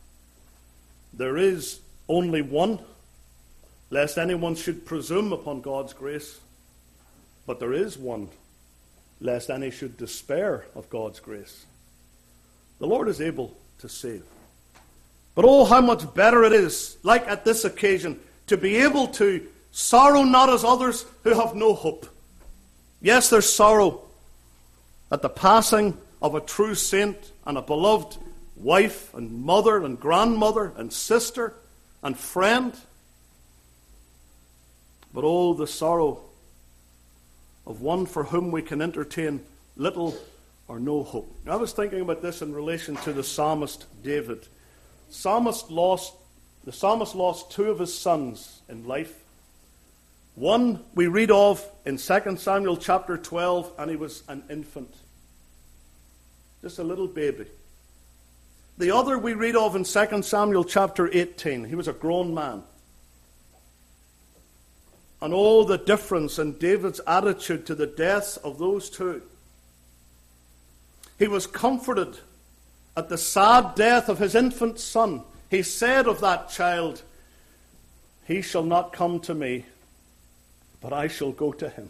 There is only one, lest anyone should presume upon God's grace. But there is one, lest any should despair of God's grace. The Lord is able to save. But oh, how much better it is, like at this occasion, to be able to sorrow not as others who have no hope. Yes, there's sorrow at the passing of a true saint and a beloved wife and mother and grandmother and sister and friend. But oh, the sorrow of one for whom we can entertain little or no hope. Now, I was thinking about this in relation to the psalmist David. Psalmist lost, the psalmist lost two of his sons in life. One we read of in Second Samuel chapter twelve, and he was an infant. Just a little baby. The other we read of in Second Samuel chapter eighteen. He was a grown man. And oh, the difference in David's attitude to the deaths of those two. He was comforted at the sad death of his infant son. He said of that child, "He shall not come to me, but I shall go to him."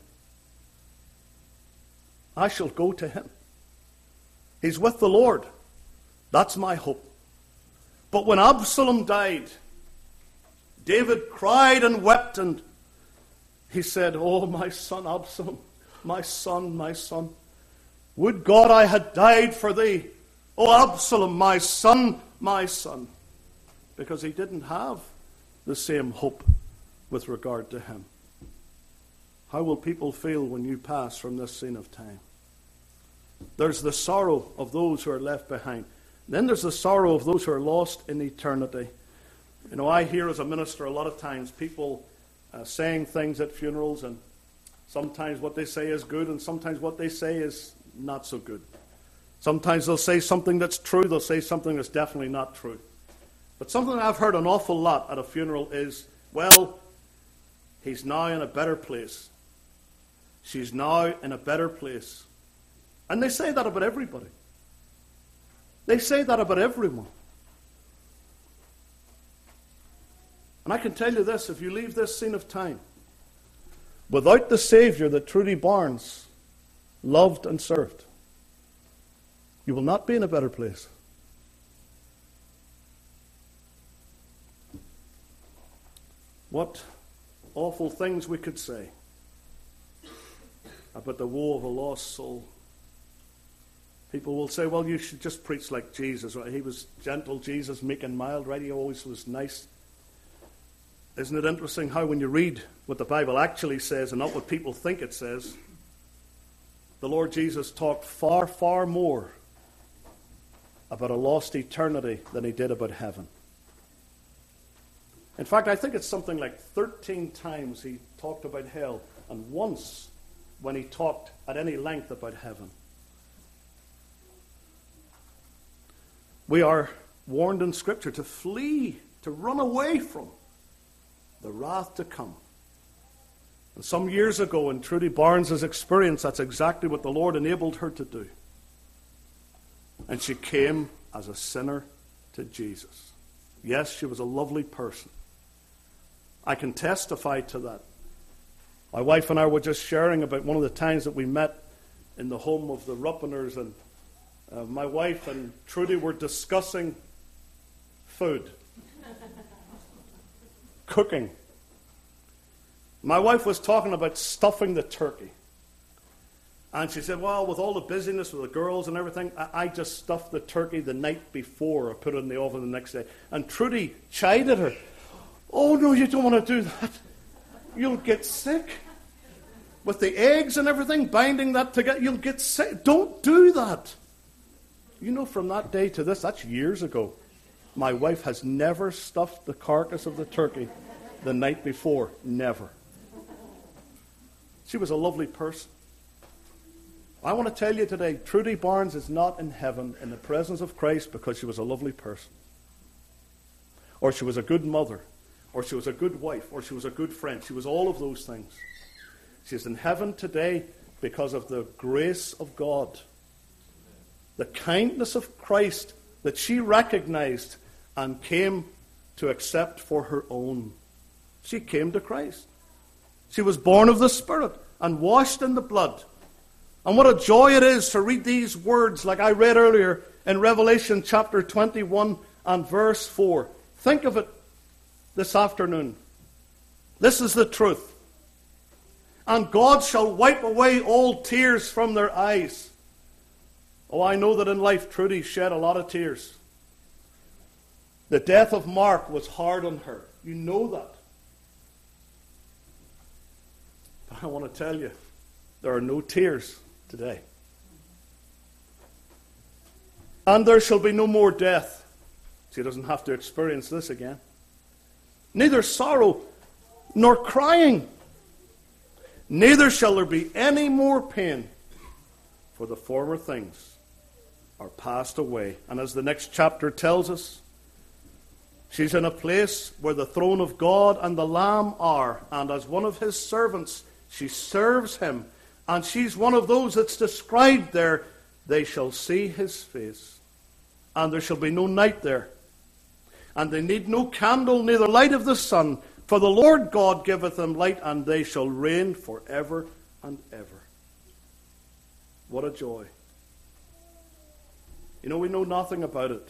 I shall go to him. He's with the Lord. That's my hope. But when Absalom died, David cried and wept, and he said, "Oh, my son Absalom, my son, my son, would God I had died for thee. Oh, Absalom, my son, my son." Because he didn't have the same hope with regard to him. How will people feel when you pass from this scene of time? There's the sorrow of those who are left behind. Then there's the sorrow of those who are lost in eternity. You know, I hear as a minister a lot of times people uh, saying things at funerals, and sometimes what they say is good, and sometimes what they say is not so good. Sometimes they'll say something that's true, they'll say something that's definitely not true. But something I've heard an awful lot at a funeral is, well, he's now in a better place. She's now in a better place. And they say that about everybody. They say that about everyone. And I can tell you this, if you leave this scene of time, without the Savior that Trudy Barnes loved and served, you will not be in a better place. What awful things we could say about the woe of a lost soul. People will say, well, you should just preach like Jesus. Right? He was gentle, Jesus, meek and mild, right? He always was nice. Isn't it interesting how when you read what the Bible actually says and not what people think it says, the Lord Jesus talked far, far more about a lost eternity than he did about heaven. In fact, I think it's something like thirteen times he talked about hell, and once when he talked at any length about heaven. We are warned in Scripture to flee, to run away from the wrath to come. And some years ago, in Trudy Barnes' experience, that's exactly what the Lord enabled her to do. And she came as a sinner to Jesus. Yes, she was a lovely person. I can testify to that. My wife and I were just sharing about one of the times that we met in the home of the Ruppeners, and uh, my wife and Trudy were discussing food, cooking. My wife was talking about stuffing the turkey. And she said, well, with all the busyness with the girls and everything, I, I just stuffed the turkey the night before. I put it in the oven the next day. And Trudy chided her. Oh, no, you don't want to do that. You'll get sick. With the eggs and everything, binding that together, you'll get sick. Don't do that. You know, from that day to this, that's years ago, my wife has never stuffed the carcass of the turkey the night before. Never. She was a lovely person. I want to tell you today, Trudy Barnes is not in heaven in the presence of Christ because she was a lovely person, or she was a good mother, or she was a good wife, or she was a good friend. She was all of those things. She is in heaven today because of the grace of God, the kindness of Christ that she recognized and came to accept for her own. She came to Christ. She was born of the Spirit and washed in the blood. And what a joy it is to read these words like I read earlier in Revelation chapter twenty-one and verse four. Think of it this afternoon. This is the truth. And God shall wipe away all tears from their eyes. Oh, I know that in life Trudy shed a lot of tears. The death of Mark was hard on her. You know that. But I want to tell you, there are no tears today. And there shall be no more death. She doesn't have to experience this again. Neither sorrow nor crying. Neither shall there be any more pain, for the former things are passed away. And as the next chapter tells us, she's in a place where the throne of God and the Lamb are, and as one of his servants, she serves him. And she's one of those that's described there. They shall see his face, and there shall be no night there. And they need no candle, neither light of the sun, for the Lord God giveth them light, and they shall reign forever and ever. What a joy. You know, we know nothing about it.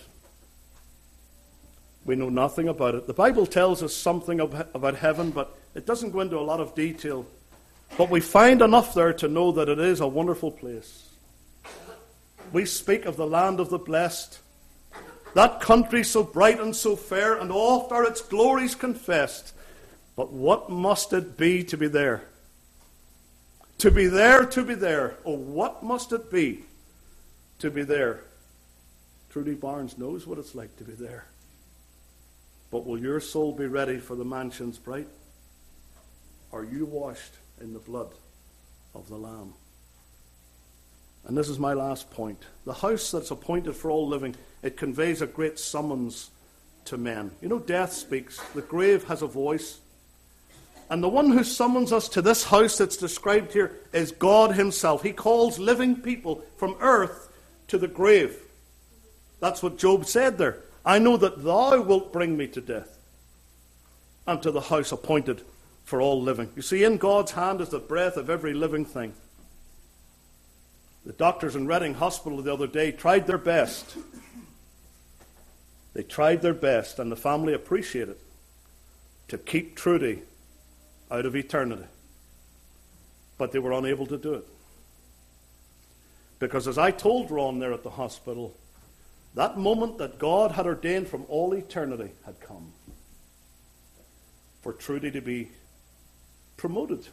We know nothing about it. The Bible tells us something about heaven, but it doesn't go into a lot of detail. But we find enough there to know that it is a wonderful place. We speak of the land of the blessed, that country so bright and so fair, and oft are its glories confessed. But what must it be to be there? To be there, to be there. Oh, what must it be to be there? Trudy Barnes knows what it's like to be there. But will your soul be ready for the mansions bright? Are you washed in the blood of the Lamb? And this is my last point. The house that's appointed for all living, it conveys a great summons to men. You know, death speaks. The grave has a voice. And the one who summons us to this house that's described here is God himself. He calls living people from earth to the grave. That's what Job said there. I know that thou wilt bring me to death, and to the house appointed for all living. You see, in God's hand is the breath of every living thing. The doctors in Reading Hospital the other day tried their best. They tried their best, and the family appreciated, to keep Trudy out of eternity. But they were unable to do it. Because as I told Ron there at the hospital, that moment that God had ordained from all eternity had come for Trudy to be promoted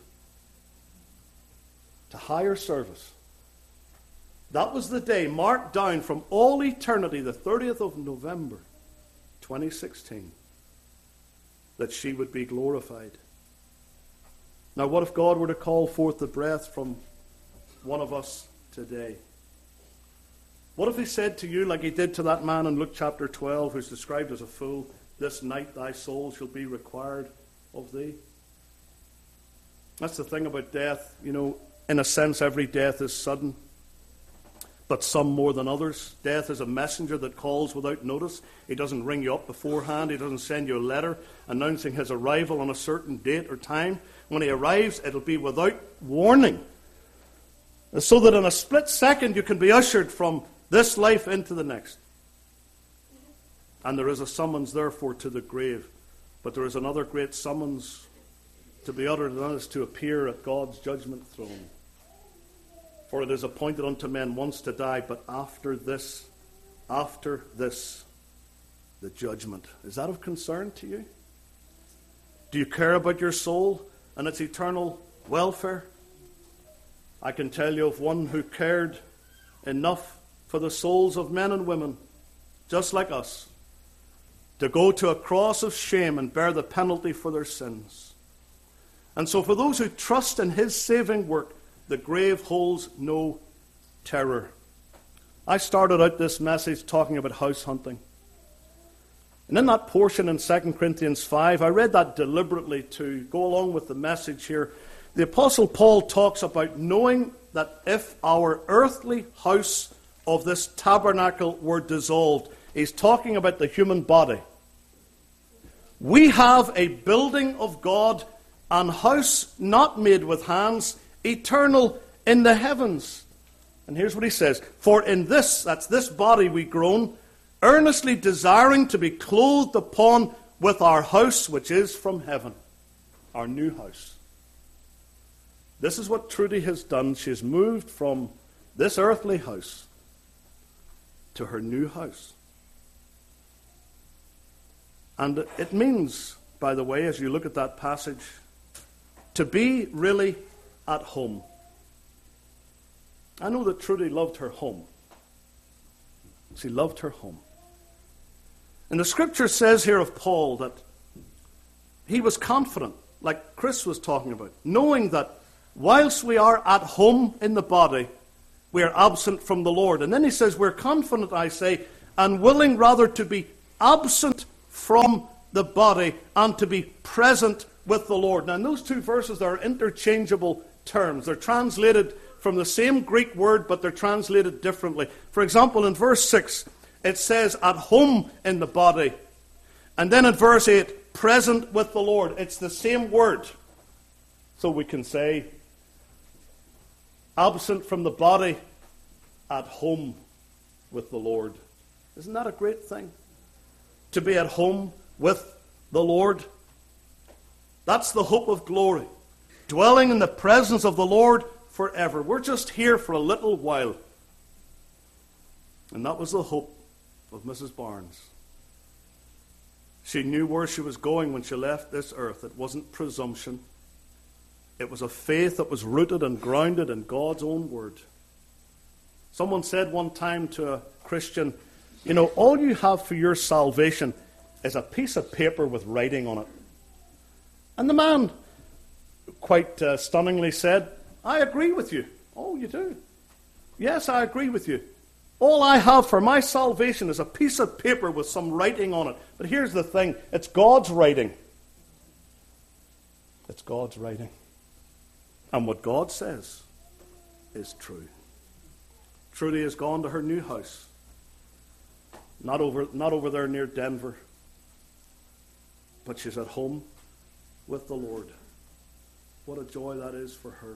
to higher service. That was the day marked down from all eternity, the thirtieth of November, twenty sixteen, that she would be glorified. Now, what if God were to call forth the breath from one of us today? What if he said to you, like he did to that man in Luke chapter twelve, who's described as a fool, this night thy soul shall be required of thee? That's the thing about death. You know, in a sense, every death is sudden, but some more than others. Death is a messenger that calls without notice. He doesn't ring you up beforehand. He doesn't send you a letter announcing his arrival on a certain date or time. When he arrives, it'll be without warning, so that in a split second you can be ushered from this life into the next. And there is a summons, therefore, to the grave. But there is another great summons to be uttered, and that is to appear at God's judgment throne. For it is appointed unto men once to die, but after this, after this, the judgment. Is that of concern to you? Do you care about your soul and its eternal welfare? I can tell you of one who cared enough for the souls of men and women, just like us, to go to a cross of shame and bear the penalty for their sins. And so for those who trust in his saving work, the grave holds no terror. I started out this message talking about house hunting. And in that portion in Second Corinthians five, I read that deliberately to go along with the message here. The Apostle Paul talks about knowing that if our earthly house of this tabernacle were dissolved, he's talking about the human body. We have a building of God, an house not made with hands, eternal in the heavens. And here's what he says: for in this, that's this body we groan, earnestly desiring to be clothed upon with our house which is from heaven, our new house. This is what Trudy has done. She has moved from this earthly house to her new house. And it means, by the way, as you look at that passage, to be really at home. I know that Trudy loved her home. She loved her home. And the scripture says here of Paul that he was confident, like Chris was talking about, knowing that whilst we are at home in the body, we are absent from the Lord. And then he says, we're confident, I say, and willing rather to be absent from the body and to be present with the Lord. Now, in those two verses are interchangeable terms. They're translated from the same Greek word, but they're translated differently. For example, in verse six, it says, at home in the body. And then in verse eight, present with the Lord. It's the same word. So we can say, absent from the body, at home with the Lord. Isn't that a great thing? To be at home with the Lord. That's the hope of glory. Dwelling in the presence of the Lord forever. We're just here for a little while. And that was the hope of Missus Barnes. She knew where she was going when she left this earth. It wasn't presumption. It was a faith that was rooted and grounded in God's own word. Someone said one time to a Christian, you know, all you have for your salvation is a piece of paper with writing on it. And the man quite uh, stunningly said, I agree with you. Oh, you do? Yes, I agree with you. All I have for my salvation is a piece of paper with some writing on it. But here's the thing, it's God's writing. It's God's writing. And what God says is true. Trudy has gone to her new house. Not over, not over there near Denver. But she's at home with the Lord. What a joy that is for her.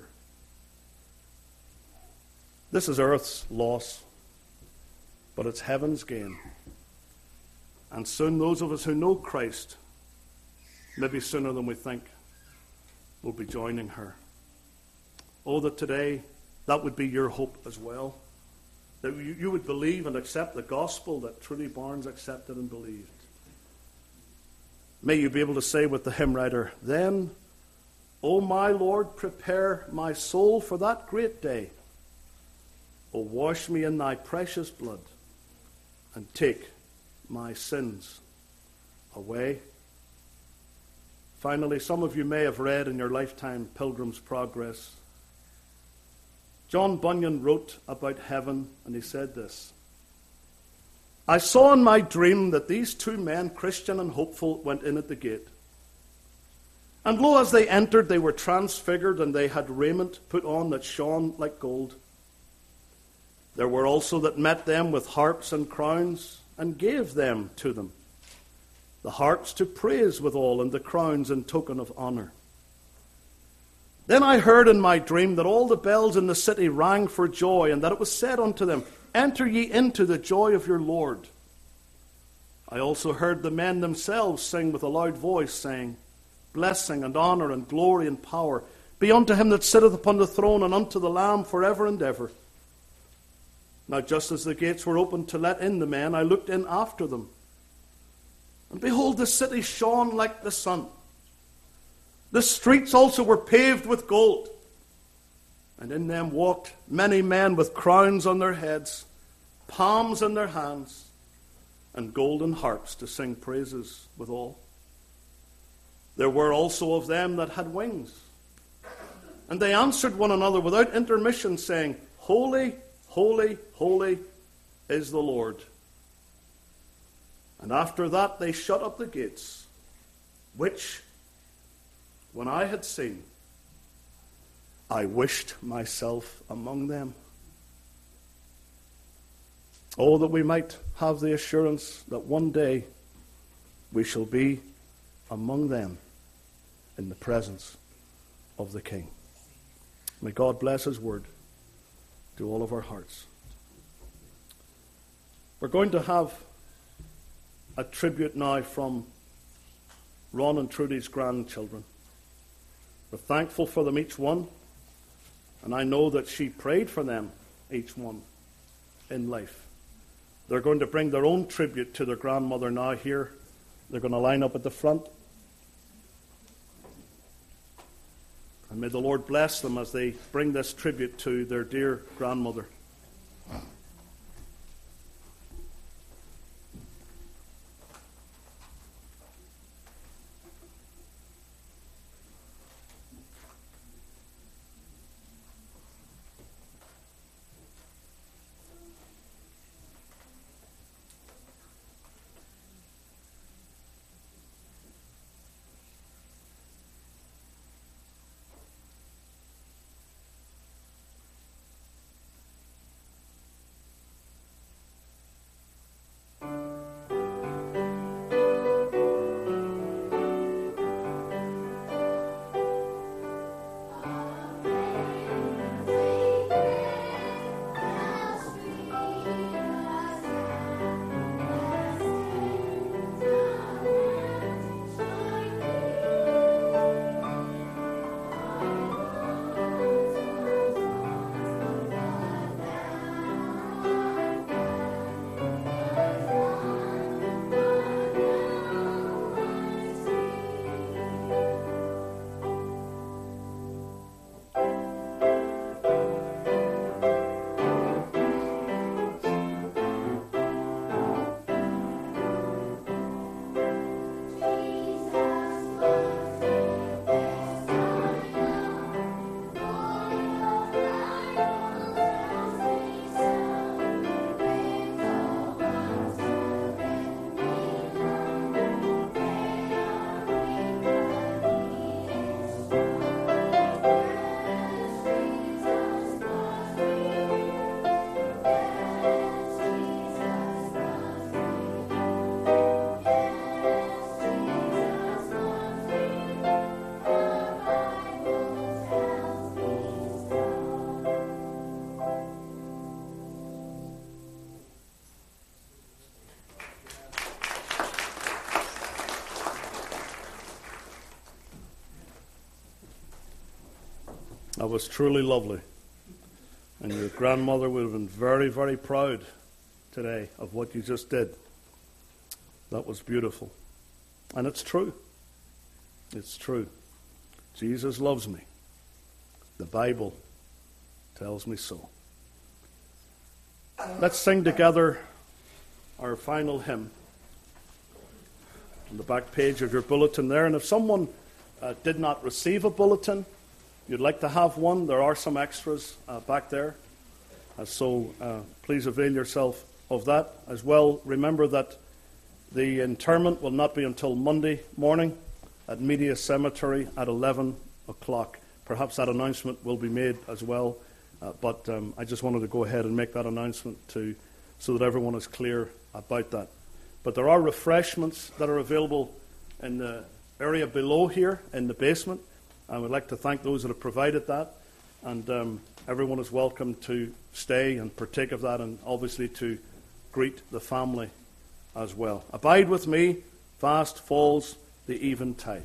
This is earth's loss, but it's heaven's gain. And soon those of us who know Christ, maybe sooner than we think, will be joining her. Oh, that today that would be your hope as well. That you, you would believe and accept the gospel that Trudy Barnes accepted and believed. May you be able to say with the hymn writer, then, O my Lord, prepare my soul for that great day. O wash me in thy precious blood and take my sins away. Finally, some of you may have read in your lifetime Pilgrim's Progress. John Bunyan wrote about heaven, and he said this: I saw in my dream that these two men, Christian and hopeful, went in at the gate. And lo, as they entered, they were transfigured, and they had raiment put on that shone like gold. There were also that met them with harps and crowns, and gave them to them. The harps to praise withal, and the crowns in token of honour. Then I heard in my dream that all the bells in the city rang for joy, and that it was said unto them, Enter ye into the joy of your Lord. I also heard the men themselves sing with a loud voice, saying, Blessing and honour and glory and power be unto him that sitteth upon the throne, and unto the Lamb for ever and ever. Now just as the gates were opened to let in the men, I looked in after them. And behold, the city shone like the sun. The streets also were paved with gold. And in them walked many men with crowns on their heads, palms in their hands, and golden harps to sing praises withal. There were also of them that had wings. And they answered one another without intermission, saying, Holy, holy, holy is the Lord. And after that they shut up the gates, which, when I had seen, I wished myself among them. Oh, that we might have the assurance that one day we shall be among them in the presence of the King. May God bless his word to all of our hearts. We're going to have a tribute now from Ron and Trudy's grandchildren. We're thankful for them each one, and I know that she prayed for them, each one, in life. They're going to bring their own tribute to their grandmother now here. They're going to line up at the front. And may the Lord bless them as they bring this tribute to their dear grandmother. That was truly lovely. And your grandmother would have been very, very proud today of what you just did. That was beautiful. And it's true. It's true. Jesus loves me. The Bible tells me so. Let's sing together our final hymn. On the back page of your bulletin there. And if someone uh, did not receive a bulletin, you'd like to have one, there are some extras uh, back there. Uh, so uh, please avail yourself of that as well, remember that the interment will not be until Monday morning at Media Cemetery at eleven o'clock. Perhaps that announcement will be made as well, uh, but um, I just wanted to go ahead and make that announcement to, so that everyone is clear about that. But there are refreshments that are available in the area below here in the basement. I would like to thank those that have provided that, and um, everyone is welcome to stay and partake of that, and obviously to greet the family as well. Abide with me, fast falls the eventide.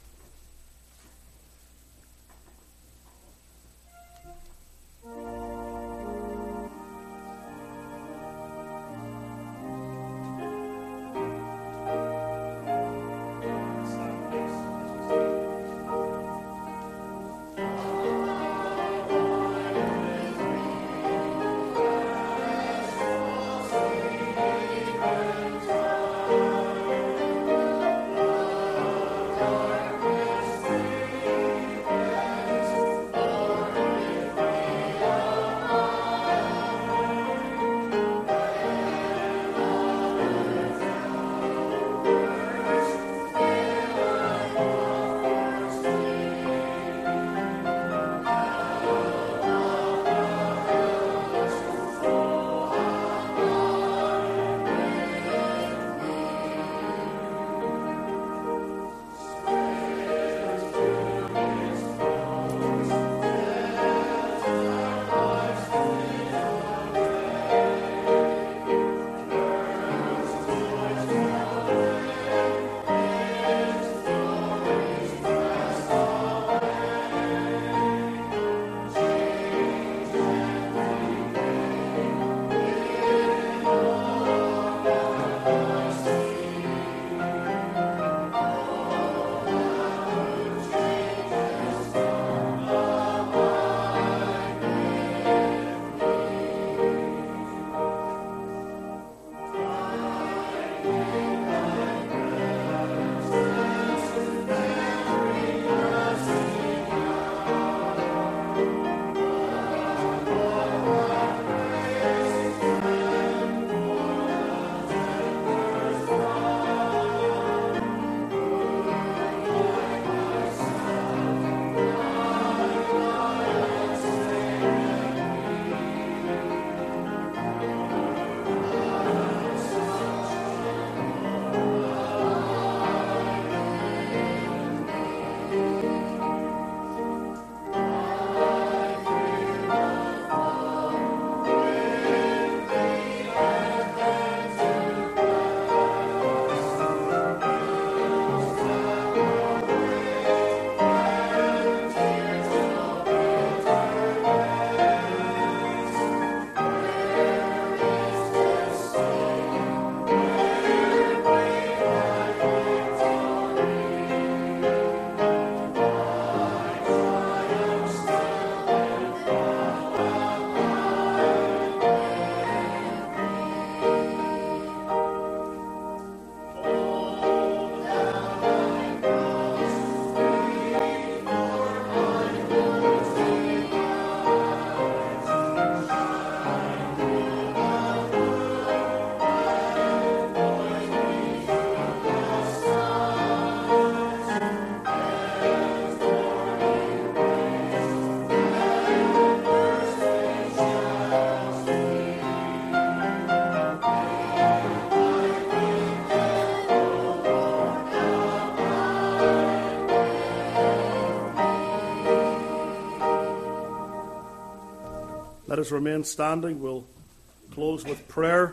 Let us remain standing. We'll close with prayer,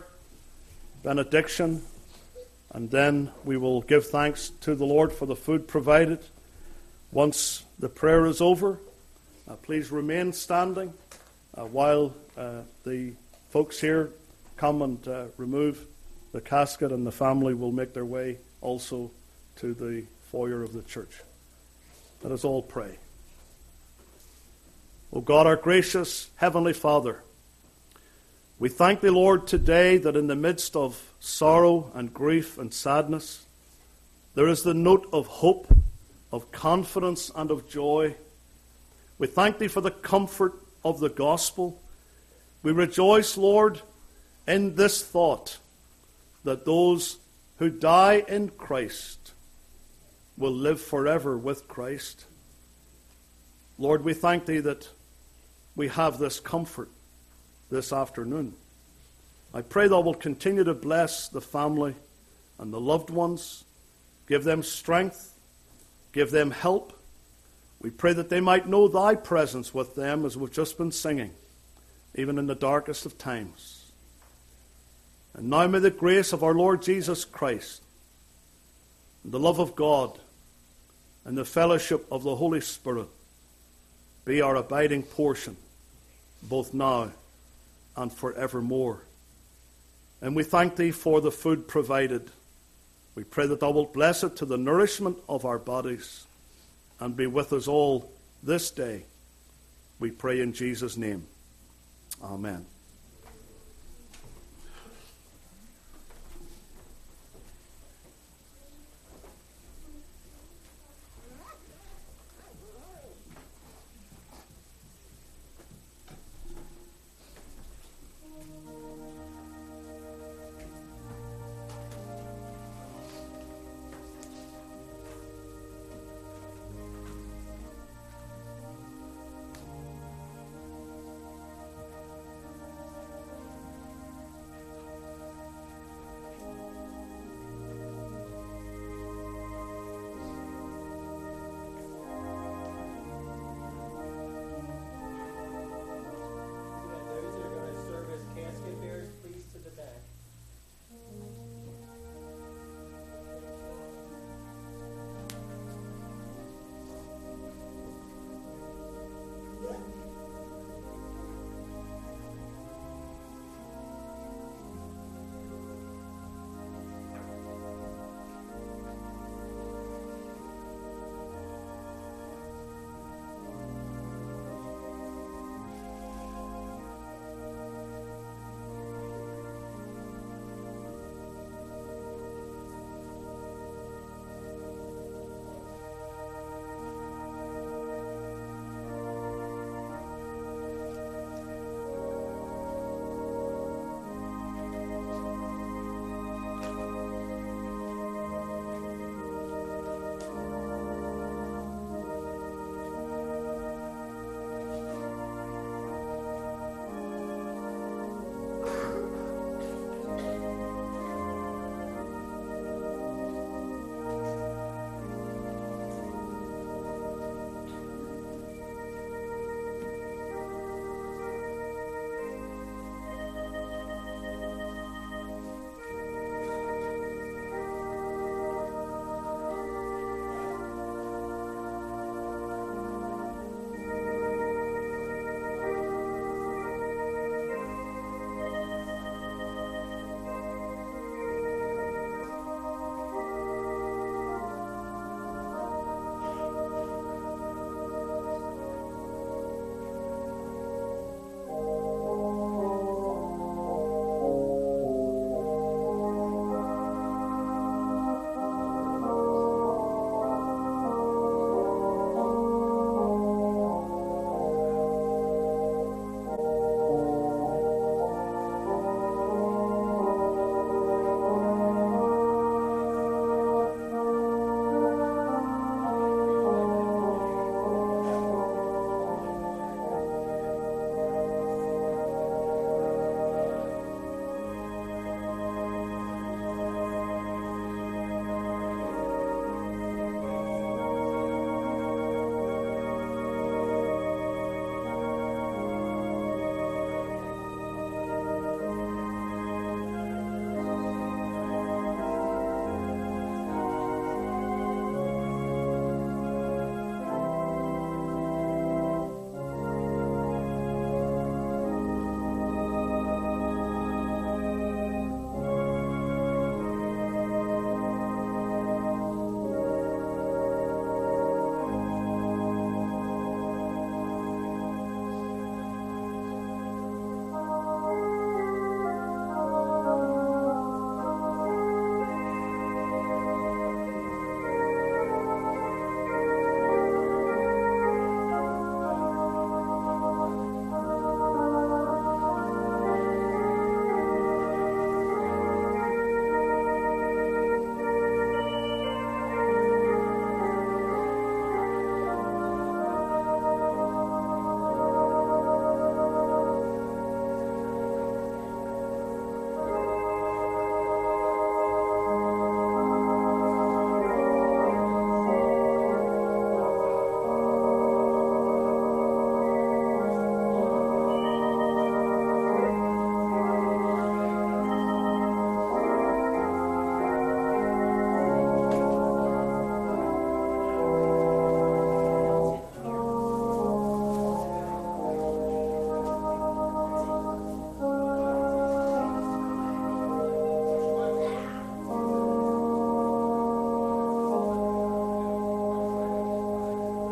benediction, and then we will give thanks to the Lord for the food provided. Once the prayer is over, uh, please remain standing uh, while uh, the folks here come and uh, remove the casket, and the family will make their way also to the foyer of the church. Let us all pray. O God, our gracious Heavenly Father, we thank Thee, Lord, today that in the midst of sorrow and grief and sadness, there is the note of hope, of confidence and of joy. We thank Thee for the comfort of the gospel. We rejoice, Lord, in this thought that those who die in Christ will live forever with Christ. Lord, we thank Thee that we have this comfort this afternoon. I pray Thou wilt continue to bless the family and the loved ones. Give them strength. Give them help. We pray that they might know Thy presence with them as we've just been singing, even in the darkest of times. And now may the grace of our Lord Jesus Christ, and the love of God, and the fellowship of the Holy Spirit be our abiding portion, both now and forevermore. And we thank Thee for the food provided. We pray that Thou wilt bless it to the nourishment of our bodies and be with us all this day. We pray in Jesus' name. Amen.